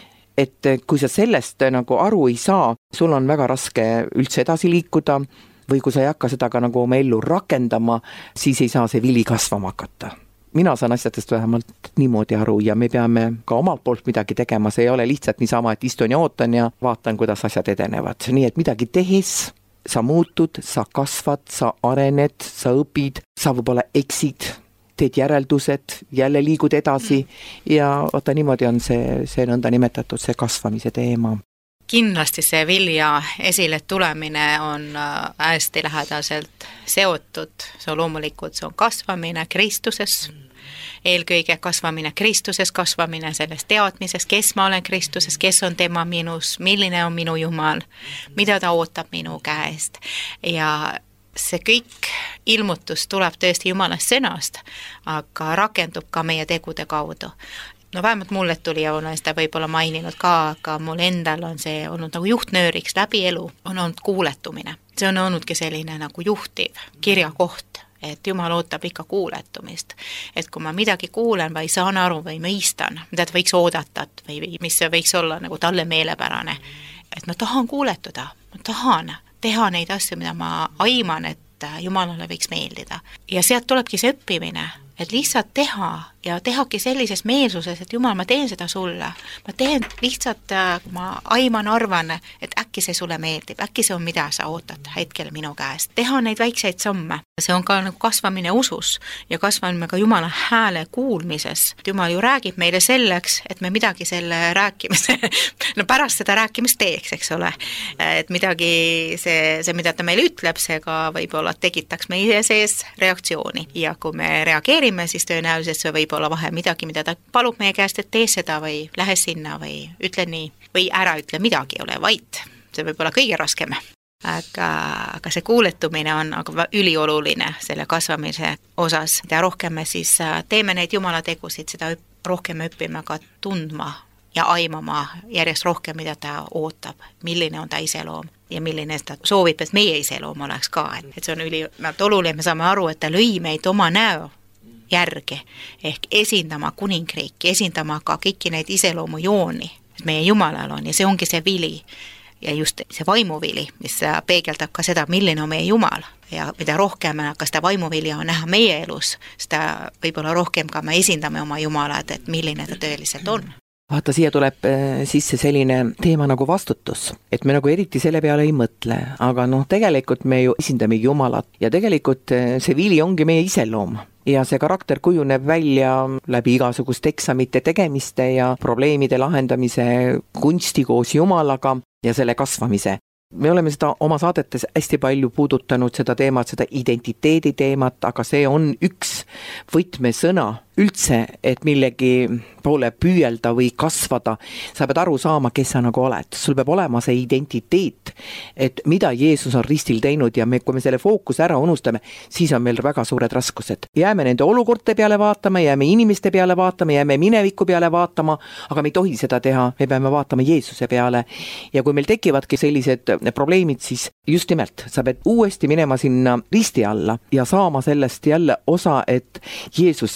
Et kui sa sellest nagu aru ei saa, sul on väga raske üldse edasi liikuda või kui sa ei hakka seda ka nagu oma ellu rakendama, siis ei saa see vili kasvama hakata. Mina saan asjadest vähemalt niimoodi aru ja me peame ka omalt poolt midagi tegema, see ei ole lihtsalt niisama, et istun ja ootan ja vaatan, kuidas asjad edenevad. Nii et midagi tehes sa muutud, sa kasvad, sa arened, sa õpid, sa võib-olla eksid, teed järeldused, jälle liigud edasi ja oota, niimoodi on see, see nõnda nimetatud see kasvamise teema. Kindlasti see vilja esile tulemine on hästi lähedaselt seotud, see on loomulikult, see on kasvamine Kristuses, eelkõige kasvamine Kristuses, kasvamine selles teadmises, kes ma olen Kristuses, kes on tema minus, milline on minu Jumal, mida ta ootab minu käest ja see kõik ilmutus tuleb tõesti Jumalast sõnast, aga rakendub ka meie tegude kaudu. No vähemalt mulle tuli ja olen seda võib-olla maininud ka, aga mul endal on see olnud nagu juhtnööriks läbi elu, on olnud kuuletumine. See on olnudki selline nagu juhtiv kirjakoht, et Jumal ootab ikka kuuletumist. Et kui ma midagi kuulen või saan aru või mõistan, mida ta võiks oodata või mis võiks olla nagu talle meelepärane, et ma tahan kuuletuda, ma tahan teha neid asju, mida ma aiman, et Jumalale võiks meeldida. Ja sealt tulebki see õppimine, et lihtsalt teha ja tehagi sellises meelsuses, et Jumal, ma teen seda sulle. Ma teen lihtsalt, ma aiman arvan, et äkki see sulle meeldib, äkki see on mida sa ootad hetkel minu käest. Teha neid väikseid samme. See on ka nagu kasvamine usus ja kasvamine ka Jumala hääle kuulmises. Jumal ju räägib meile selleks, et me midagi selle rääkimise, no pärast seda rääkimist teeks, eks ole. Et midagi see, see mida ta meile ütleb, see ka võib-olla tekitaks meie sees reaktsiooni. Ja kui me reageerime, siis tõenäoliselt see võib olla vahe midagi, mida ta palub meie käest, et tee seda või lähe sinna või ütle nii või ära ütle midagi, ole vait. See võib olla kõige raskem. Aga, aga see kuuletumine on aga ülioluline selle kasvamise osas. Ja rohkem me siis teeme neid Jumala tegusid, seda rohkem õppime ka tundma ja aimama järjest rohkem, mida ta ootab, milline on ta iseloom ja milline ta soovib, et meie iseloom oleks ka. Et see on ülimalt oluline, me saame aru, et ta lõi meid oma näo järgi, ehk esindama kuningriiki, esindama ka kõiki neid iseloomujooni, mis meie Jumalal on ja see ongi see vili ja just see vaimuvili, mis peegeldab ka seda, milline on meie Jumal ja mida rohkem ka seda vaimuvili on näha meie elus, seda võib-olla rohkem ka me esindame oma Jumalat, et milline ta tõeliselt on. Vaata, siia tuleb sisse selline teema nagu vastutus, et me nagu eriti selle peale ei mõtle, aga noh, tegelikult me ju esindame Jumalat ja tegelikult see vili ongi meie iseloom. Ja see karakter kujuneb välja läbi igasuguste eksamite tegemiste ja probleemide lahendamise kunsti koos Jumalaga ja selle kasvamise. Me oleme seda oma saadetes hästi palju puudutanud seda teemat, seda identiteedi teemat, aga see on üks võtmesõna üldse, et millegi poole püüelda või kasvada. Sa pead aru saama, kes sa nagu oled. Sul peab olema see identiteet, et mida Jeesus on ristil teinud ja me, kui me selle fookuse ära unustame, siis on meil väga suured raskused. Jääme nende olukordade peale vaatama, jääme inimeste peale vaatama, jääme mineviku peale vaatama, aga me ei tohi seda teha, me peame vaatama Jeesuse peale. Ja kui meil tekivadki sellised probleemid, siis just nimelt sa pead uuesti minema sinna risti alla ja saama sellest jälle osa, et Jeesus, sina oled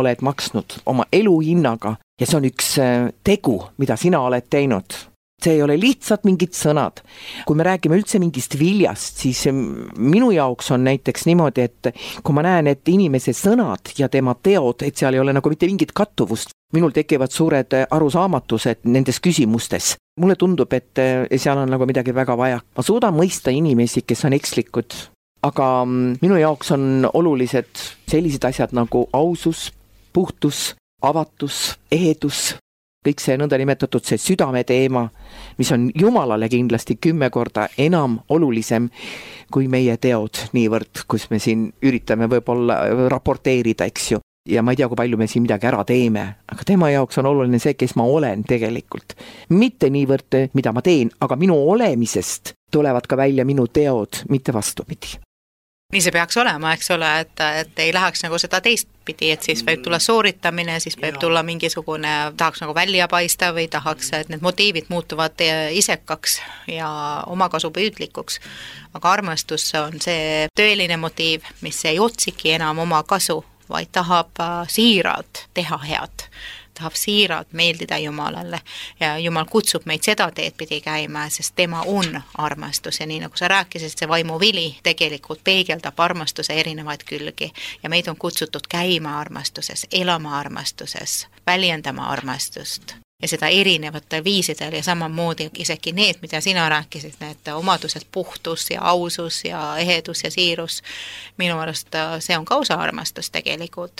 oled maksnud oma elu hinnaga ja see on üks tegu, mida sina oled teinud. See ei ole lihtsalt mingid sõnad. Kui me räägime üldse mingist viljast, siis minu jaoks on näiteks niimoodi, et kui ma näen, et inimese sõnad ja tema teod, et seal ei ole nagu mitte mingit kattuvust, minul tekivad suured arusaamatused nendes küsimustes. Mulle tundub, et seal on nagu midagi väga vaja. Ma suudan mõista inimesi, kes on ekslikud, aga minu jaoks on olulised sellised asjad nagu ausus, puhtus, avatus, ehedus, kõik see nõndanimetatud see südame teema, mis on Jumalale kindlasti kümme korda enam olulisem kui meie teod niivõrd, kus me siin üritame võib-olla raporteerida, eks ju. Ja ma ei tea, kui palju me siin midagi ära teeme, aga tema jaoks on oluline see, kes ma olen tegelikult. Mitte niivõrd, mida ma teen, aga minu olemisest tulevad ka välja minu teod, mitte vastupidi. Nii see peaks olema, eks ole, et, et ei läheks nagu seda teistpidi, et siis võib tulla sooritamine, siis võib tulla mingisugune, tahaks nagu välja paista või tahaks, et need motiivid muutuvad isekaks ja omakasupüüdlikuks. Aga armastus on see tõeline motiiv, mis ei otsiki enam oma kasu, vaid tahab siiralt teha head. Tahab siiralt meeldida Jumalale ja Jumal kutsub meid seda teed pidi käima, sest tema on armastus ja nii nagu sa rääkisid, see vaimuvili tegelikult peegeldab armastuse erinevaid külgi ja meid on kutsutud käima armastuses, elama armastuses, väljendama armastust ja seda erinevatel viisidel ja samamoodi isegi need, mida sina rääkisid, need omadused, puhtus ja ausus ja ehedus ja siirus, minu arust see on ka osa armastus tegelikult.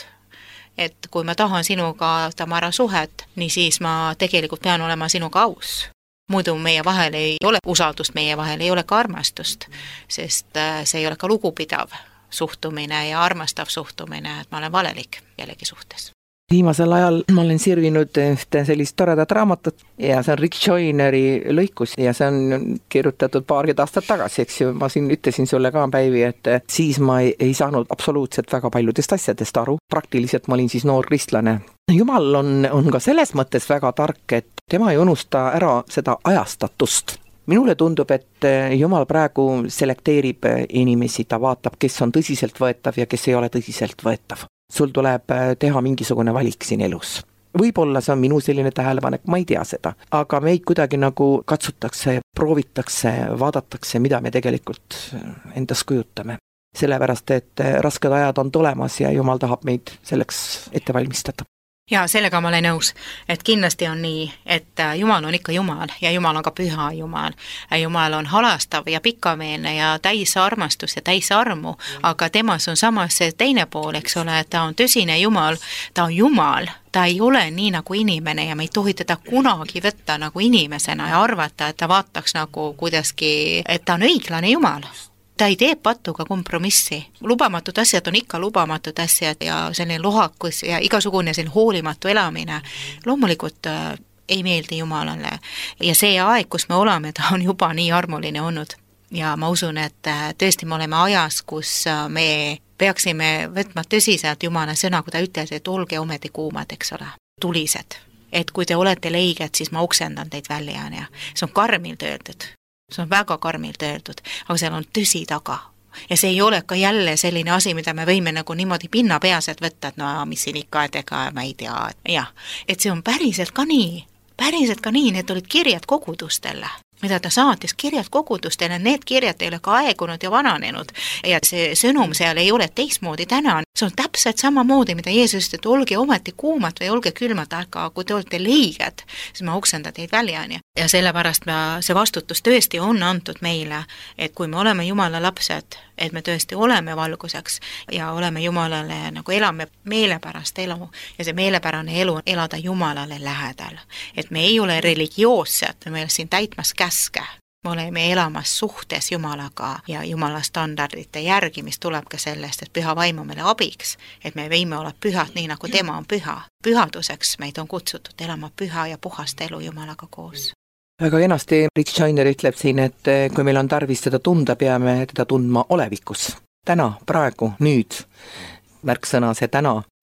Et kui ma tahan sinuga, Tamara, suhet, nii siis ma tegelikult pean olema sinuga aus. Muidu meie vahel ei ole usaldust, meie vahel ei ole ka armastust, sest see ei ole ka lugupidav suhtumine ja armastav suhtumine, et ma olen valelik jällegi suhtes. Viimasel ajal ma olen sirvinud ühte sellist toredat raamatut ja see on Rick Joyneri lõikus ja see on kirjutatud paarkümmend aastat tagasi, eks ju, ma siin ütlesin sulle ka päevi, et siis ma ei, ei saanud absoluutselt väga paljudest asjadest aru, praktiliselt ma olin siis noor kristlane. Jumal on, on ka selles mõttes väga tark, et tema ei unusta ära seda ajastatust. Minule tundub, et Jumal praegu selekteerib inimesi, ta vaatab, kes on tõsiselt võetav ja kes ei ole tõsiselt võetav. Sul tuleb teha mingisugune valik siin elus. Võib-olla see on minu selline tähelepanek, ma ei tea seda, aga meid kuidagi nagu katsutakse, proovitakse, vaadatakse, mida me tegelikult endas kujutame. Sellepärast, et rasked ajad on tulemas ja Jumal tahab meid selleks ette valmistada. Ja sellega ma olen nõus, et kindlasti on nii, et Jumal on ikka Jumal ja Jumal on ka püha Jumal. Jumal on halastav ja pikameelne ja täis armastus ja täis armu, aga temas on samas see teine pool, eks ole, et ta on tõsine Jumal, ta on Jumal, ta ei ole nii nagu inimene ja me ei tohi teda kunagi võtta nagu inimesena ja arvata, et ta vaataks nagu kuidaski, et ta on õiglane Jumal. Ta ei tee patuga kompromissi. Lubamatud asjad on ikka lubamatud asjad ja selline lohakus ja igasugune selline hoolimatu elamine loomulikult äh, ei meeldi Jumalale. Ja see aeg, kus me oleme, ta on juba nii armuline olnud. Ja ma usun, et äh, tõesti me oleme ajas, kus äh, me peaksime võtma tõsiselt Jumala sõna, kui ta ütles, et olge ometi kuumad, eks ole, tulised. Et kui te olete leiged, siis ma oksendan teid välja. Ja see on karmilt öeldud. See on väga karmilt öeldud, aga seal on tõsi taga. Ja see ei ole ka jälle selline asi, mida me võime nagu niimoodi pinna peaselt võtta, et no mis siin ikka, et ega ma ei tea. Ja, et see on päriselt ka nii. Päriselt ka nii, need olid kirjad kogudustele, mida ta saatis kirjad kogudustele, need kirjad ei ole ka aegunud ja vananenud. Ja see sõnum seal ei ole teistmoodi täna. See on täpselt samamoodi, mida Jeesus ütles, et olge ometi kuumad või olge külmad, aga kui te olete leiged, siis ma oksendan teid välja. Ja sellepärast me, see vastutus tõesti on antud meile, et kui me oleme Jumala lapsed, et me tõesti oleme valguseks ja oleme Jumalale, nagu elame meelepärast elu ja see meelepärane elu elada Jumalale lähedal. Et me ei ole religioossed, me oleme siin täitmas käske. Me oleme elamas suhtes Jumalaga ja Jumala standardite järgi, mis tuleb ka sellest, et püha vaim on meile abiks, et me võime olla pühad nii, nagu tema on püha. Pühaduseks meid on kutsutud elama püha ja puhast elu Jumalaga koos. Väga kenasti Rick Joyner ütleb siin, et kui meil on tarvis teda tunda, peame teda tundma olevikus. Täna, praegu, nüüd. Märksõna see täna.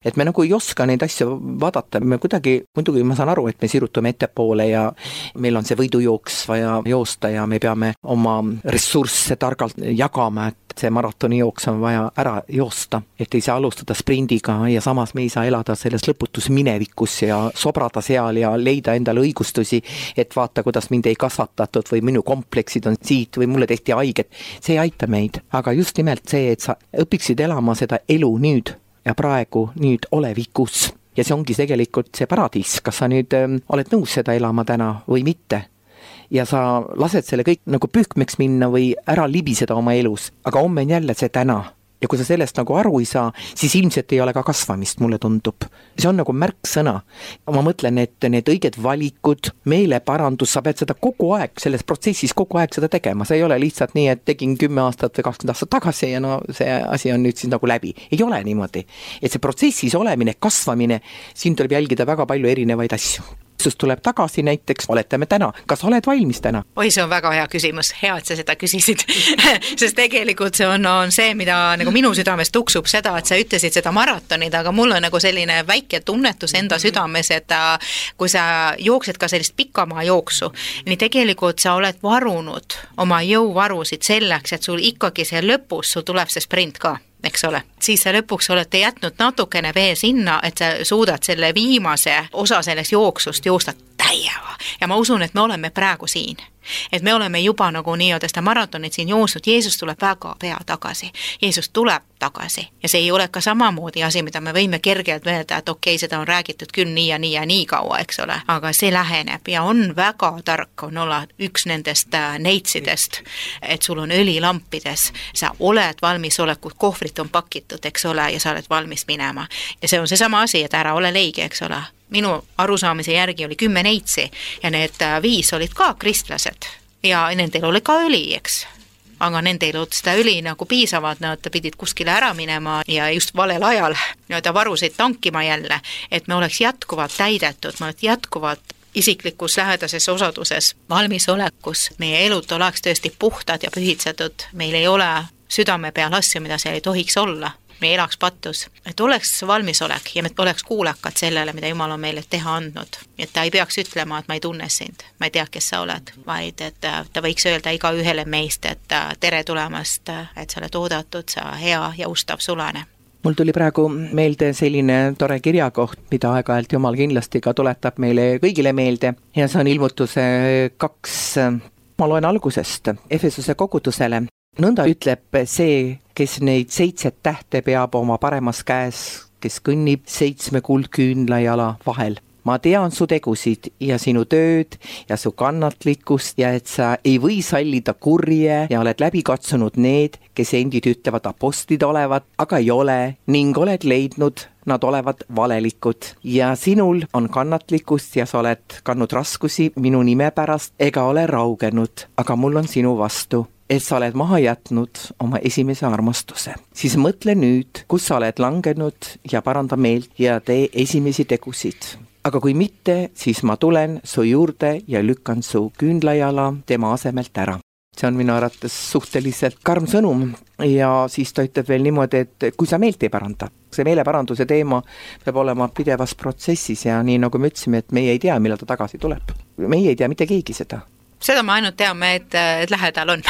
et me nagu ei oska neid asju vaadata, me kuidagi, muidugi ma saan aru, et me sirutume ettepoole ja meil on see võidujooks vaja joosta ja me peame oma ressursse targalt jagama, et see maratoni jooks on vaja ära joosta, et ei saa alustada sprindiga ja samas me ei saa elada selles lõputus minevikus ja sobrada seal ja leida endale õigustusi, et vaata, kuidas mind ei kasvatatud või minu kompleksid on siit või mulle tehti haiget, see ei aita meid, aga just nimelt see, et sa õpiksid elama seda elu nüüd ja praegu nüüd olevikus. Ja see ongi tegelikult see paradiis, kas sa nüüd äh, oled nõus seda elama täna või mitte. Ja sa lased selle kõik nagu pühkmeks minna või ära libiseda oma elus, aga homme on jälle see täna. Ja kui sa sellest nagu aru ei saa, siis ilmselt ei ole ka kasvamist, mulle tundub. See on nagu märksõna. Ma mõtlen, et need õiged valikud, meeleparandus, sa pead seda kogu aeg, selles protsessis kogu aeg seda tegema. See ei ole lihtsalt nii, et tegin kümme aastat või kakskümmend aastat tagasi ja no see asi on nüüd siis nagu läbi. Ei ole niimoodi. Et see protsessis olemine, kasvamine, siin tuleb jälgida väga palju erinevaid asju. Sus tuleb tagasi näiteks, oletame täna, kas oled valmis täna? Oi, see on väga hea küsimus, hea, et sa seda küsisid, sest tegelikult see on, on see, mida nagu minu südames tuksub seda, et sa ütlesid seda maratonid, aga mul on nagu selline väike tunnetus enda südames, et kui sa jooksed ka sellist pikamaa jooksu, nii tegelikult sa oled varunud oma jõuvarusid selleks, et sul ikkagi see lõpus, sul tuleb see sprint ka. Eks ole, siis sa lõpuks olete jätnud natukene veel sinna, et sa suudad selle viimase osa sellest jooksust joosta täieva. Ja ma usun, et me oleme praegu siin. Et me oleme juba nagu nii-öelda seda maratonit siin joosnud. Jeesus tuleb väga pea tagasi. Jeesus tuleb tagasi. Ja see ei ole ka samamoodi asi, mida me võime kergelt öelda, et okei, seda on räägitud küll nii ja nii ja nii kaua, eks ole. Aga see läheneb ja on väga tark on olla üks nendest neitsidest, et sul on õlilampides. Sa oled valmis olekut, kohvrit on pakitud, eks ole, ja sa oled valmis minema. Ja see on see sama asi, et ära ole leigi, eks ole. Minu arusaamise järgi oli kümme neitsi ja need viis olid ka kristlased ja nendel oli ka õli, eks. Aga nendel ei olnud seda õli nagu piisavad, nad pidid kuskile ära minema ja just valel ajal nii-öelda varusid tankima jälle, et me oleks jätkuvalt täidetud, me oleks jätkuvalt isiklikus lähedases osaduses, valmisolekus, meie elud oleks tõesti puhtad ja pühitsetud, meil ei ole südame peal asju, mida see ei tohiks olla. Me elaks patus, et oleks valmisolek ja me oleks kuulakad sellele, mida Jumal on meile teha andnud. Et ta ei peaks ütlema, et ma ei tunne sind, ma ei tea, kes sa oled, vaid et ta võiks öelda iga ühele meist, et tere tulemast, et sa oled oodatud, sa hea ja ustav sulane. Mul tuli praegu meelde selline tore kirjakoht, mida aeg-ajalt Jumal kindlasti ka tuletab meile kõigile meelde ja see on ilmutuse kaks, ma loen algusest Efesuse kogudusele. Nõnda ütleb see, kes neid seitset tähte peab oma paremas käes, kes kõnnib seitsme kuldküünla jala vahel. Ma tean su tegusid ja sinu tööd ja su kannatlikkust ja et sa ei või sallida kurje ja oled läbi katsunud need, kes endid ütlevad apostlid olevat, aga ei ole ning oled leidnud, nad olevat valelikud. Ja sinul on kannatlikkust ja sa oled kandnud raskusi minu nime pärast ega ole raugenud, aga mul on sinu vastu. Et sa oled maha jätnud oma esimese armastuse. Siis mõtle nüüd, kus sa oled langenud ja paranda meelt ja tee esimesi tegusid. Aga kui mitte, siis ma tulen su juurde ja lükkan su küünlajala tema asemelt ära. See on minu arvates suhteliselt karm sõnum ja siis ta ütleb veel niimoodi, et kui sa meelt ei paranda. See meeleparanduse teema peab olema pidevas protsessis ja nii nagu me ütlesime, et meie ei tea, millal ta tagasi tuleb. Meie ei tea mitte keegi seda. Seda ma ainult teame, et, et lähedal on.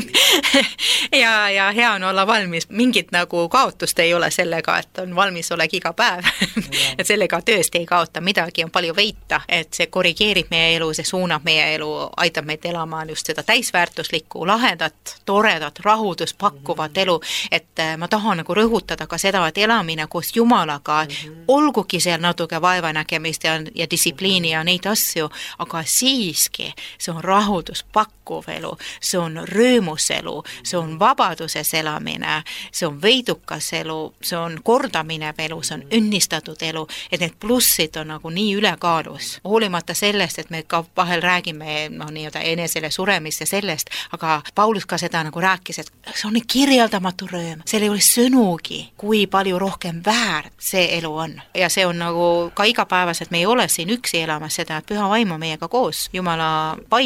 ja, ja hea on olla valmis. Mingit nagu kaotust ei ole sellega, et on valmis olek iga päev. et sellega tööst ei kaota midagi, on palju veita, et see korrigeerib meie elu, see suunab meie elu, aitab meid elama just seda täisväärtuslikku, lahedat, toredat, rahudust pakkuvat elu. Et ma tahan nagu rõhutada ka seda, et elamine koos Jumalaga, olgugi seal natuke vaevanägemist ja, ja distsipliini ja neid asju, aga siiski see on rahudus pakkuv elu, see on rõõmus elu, see on vabaduses elamine, see on veidukas elu, see on kordamine elu, see on õnnistatud elu, et need plussid on nagu nii ülekaalus. Hoolimata sellest, et me ka vahel räägime no, nii-öelda enesele suremist ja sellest, aga Paulus ka seda nagu rääkis, et see on kirjeldamatu rõõm, seal ei ole sõnugi, kui palju rohkem väärt see elu on. Ja see on nagu ka igapäevas, et me ei ole siin üksi elamas seda, et püha vaim on meiega koos, Jumala vaim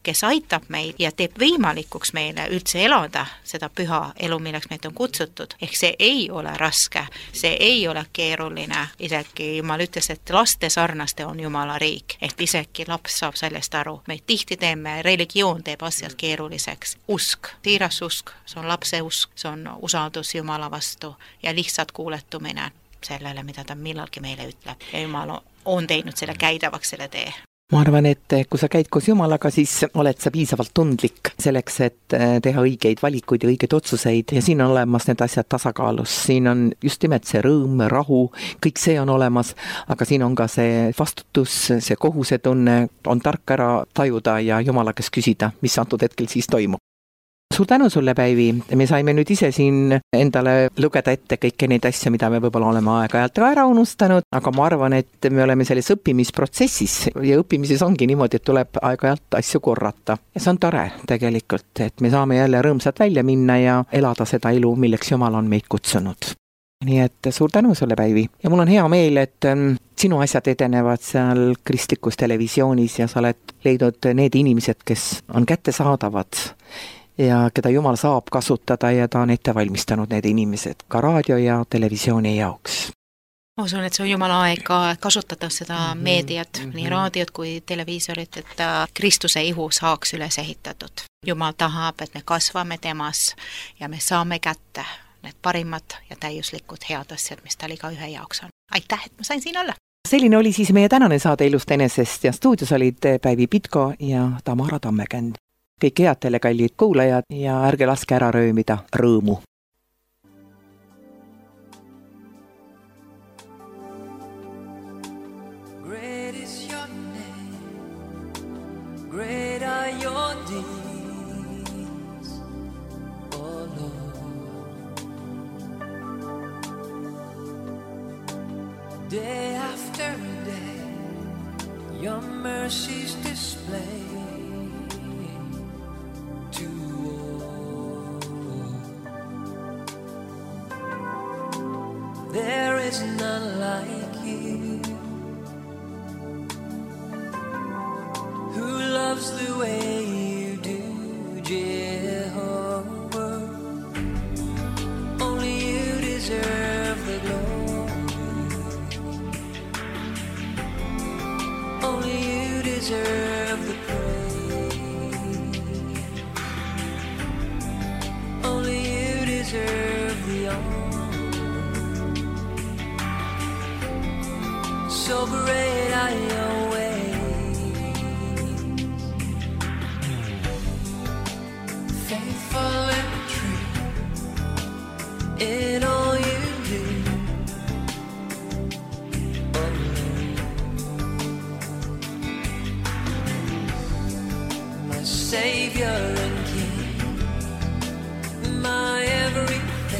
kes aitab meid ja teeb võimalikuks meile üldse elada seda püha elu, milleks meid on kutsutud. Ehk see ei ole raske, see ei ole keeruline, isegi Jumal ütles, et laste sarnaste on Jumala riik, et isegi laps saab sellest aru. Me tihti teeme, religioon teeb asjad keeruliseks. Usk, siiras usk, see on lapse usk, see on usaldus Jumala vastu ja lihtsalt kuuletumine sellele, mida ta millalgi meile ütleb. Ja Jumal on teinud selle käidavaks selle tee. Ma arvan, et kui sa käid koos Jumalaga, siis oled sa piisavalt tundlik selleks, et teha õigeid valikuid ja õigeid otsuseid ja siin on olemas need asjad tasakaalus. Siin on just nimelt see rõõm, rahu, kõik see on olemas, aga siin on ka see vastutus, see kohusetunne, on tark ära tajuda ja Jumala käest küsida, mis antud hetkel siis toimub. Suur tänu sulle, Päivi. Me saime nüüd ise siin endale lugeda ette kõiki neid asju, mida me võib-olla oleme aeg-ajalt ka ära unustanud, aga ma arvan, et me oleme selles õppimisprotsessis ja õppimises ongi niimoodi, et tuleb aeg-ajalt asju korrata. Ja see on tore tegelikult, et me saame jälle rõõmsalt välja minna ja elada seda elu, milleks Jumal on meid kutsunud. Nii et suur tänu sulle, Päivi. Ja mul on hea meel, et sinu asjad edenevad seal kristlikus televisioonis ja sa oled leidnud need inimesed, kes on kättesaadavad ja keda Jumal saab kasutada ja ta on ette valmistanud need inimesed ka raadio ja televisiooni jaoks. Ma usun, et see on Jumala aeg ka kasutada seda mm -hmm. meediat, mm -hmm. nii raadiot kui televiisorit, et Kristuse ihu saaks üles ehitatud. Jumal tahab, et me kasvame temas ja me saame kätte need parimad ja täiuslikud head asjad, mis tal iga ühe jaoks on. Aitäh, et ma sain siin olla! Selline oli siis meie tänane saade Elust enesest ja stuudios olid Päivi Pitko ja Tamara Tammekänd. Kõik head teile, kallid kuulajad, ja ärge laske ära röömida rõõmu. Great is your name, great are your deeds, oh Lord. Day after day, your mercies display. There is none like you, who loves the way you do, Jehovah. Only you deserve the glory, only you deserve the praise, only you deserve the honor. So great are your ways, faithful and true in all you do, oh Lord. My Savior and King, my everything.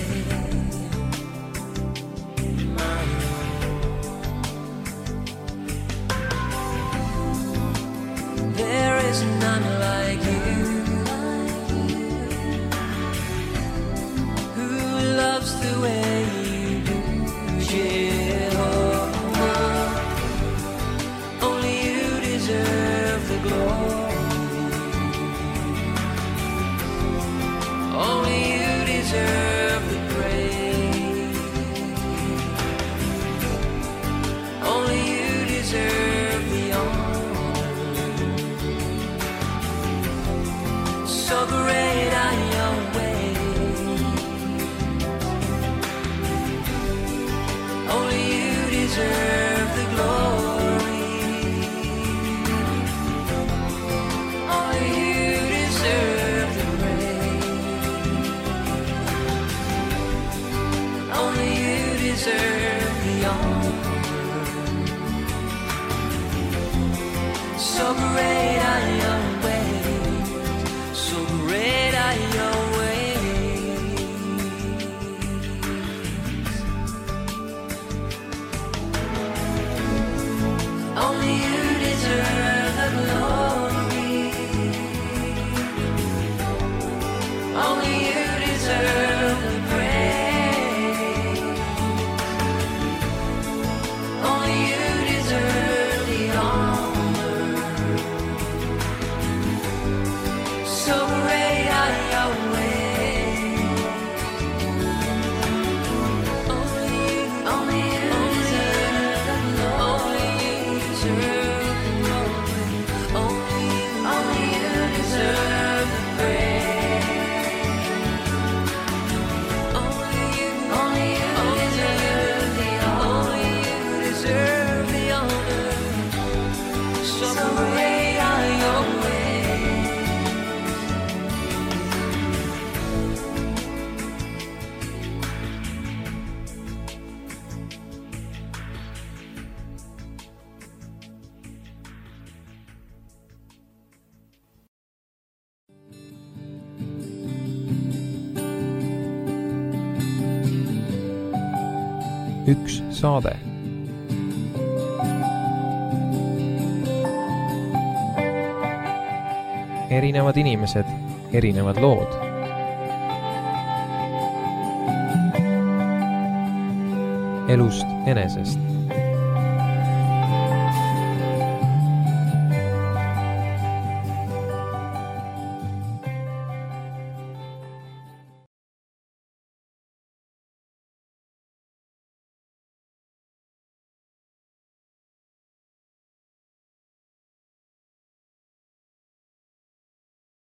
None like you, who loves the way you do, Jehovah. Only you deserve the glory, only you deserve the praise, only you deserve the honor. So great are your ways, only you deserve the glory, only you deserve the praise, only you deserve the honor. So great are your ways, so great are your ways, only you deserve the glory, only you deserve the praise, only you deserve the honor. üks saade. Erinevad inimesed, erinevad lood. Elust enesest.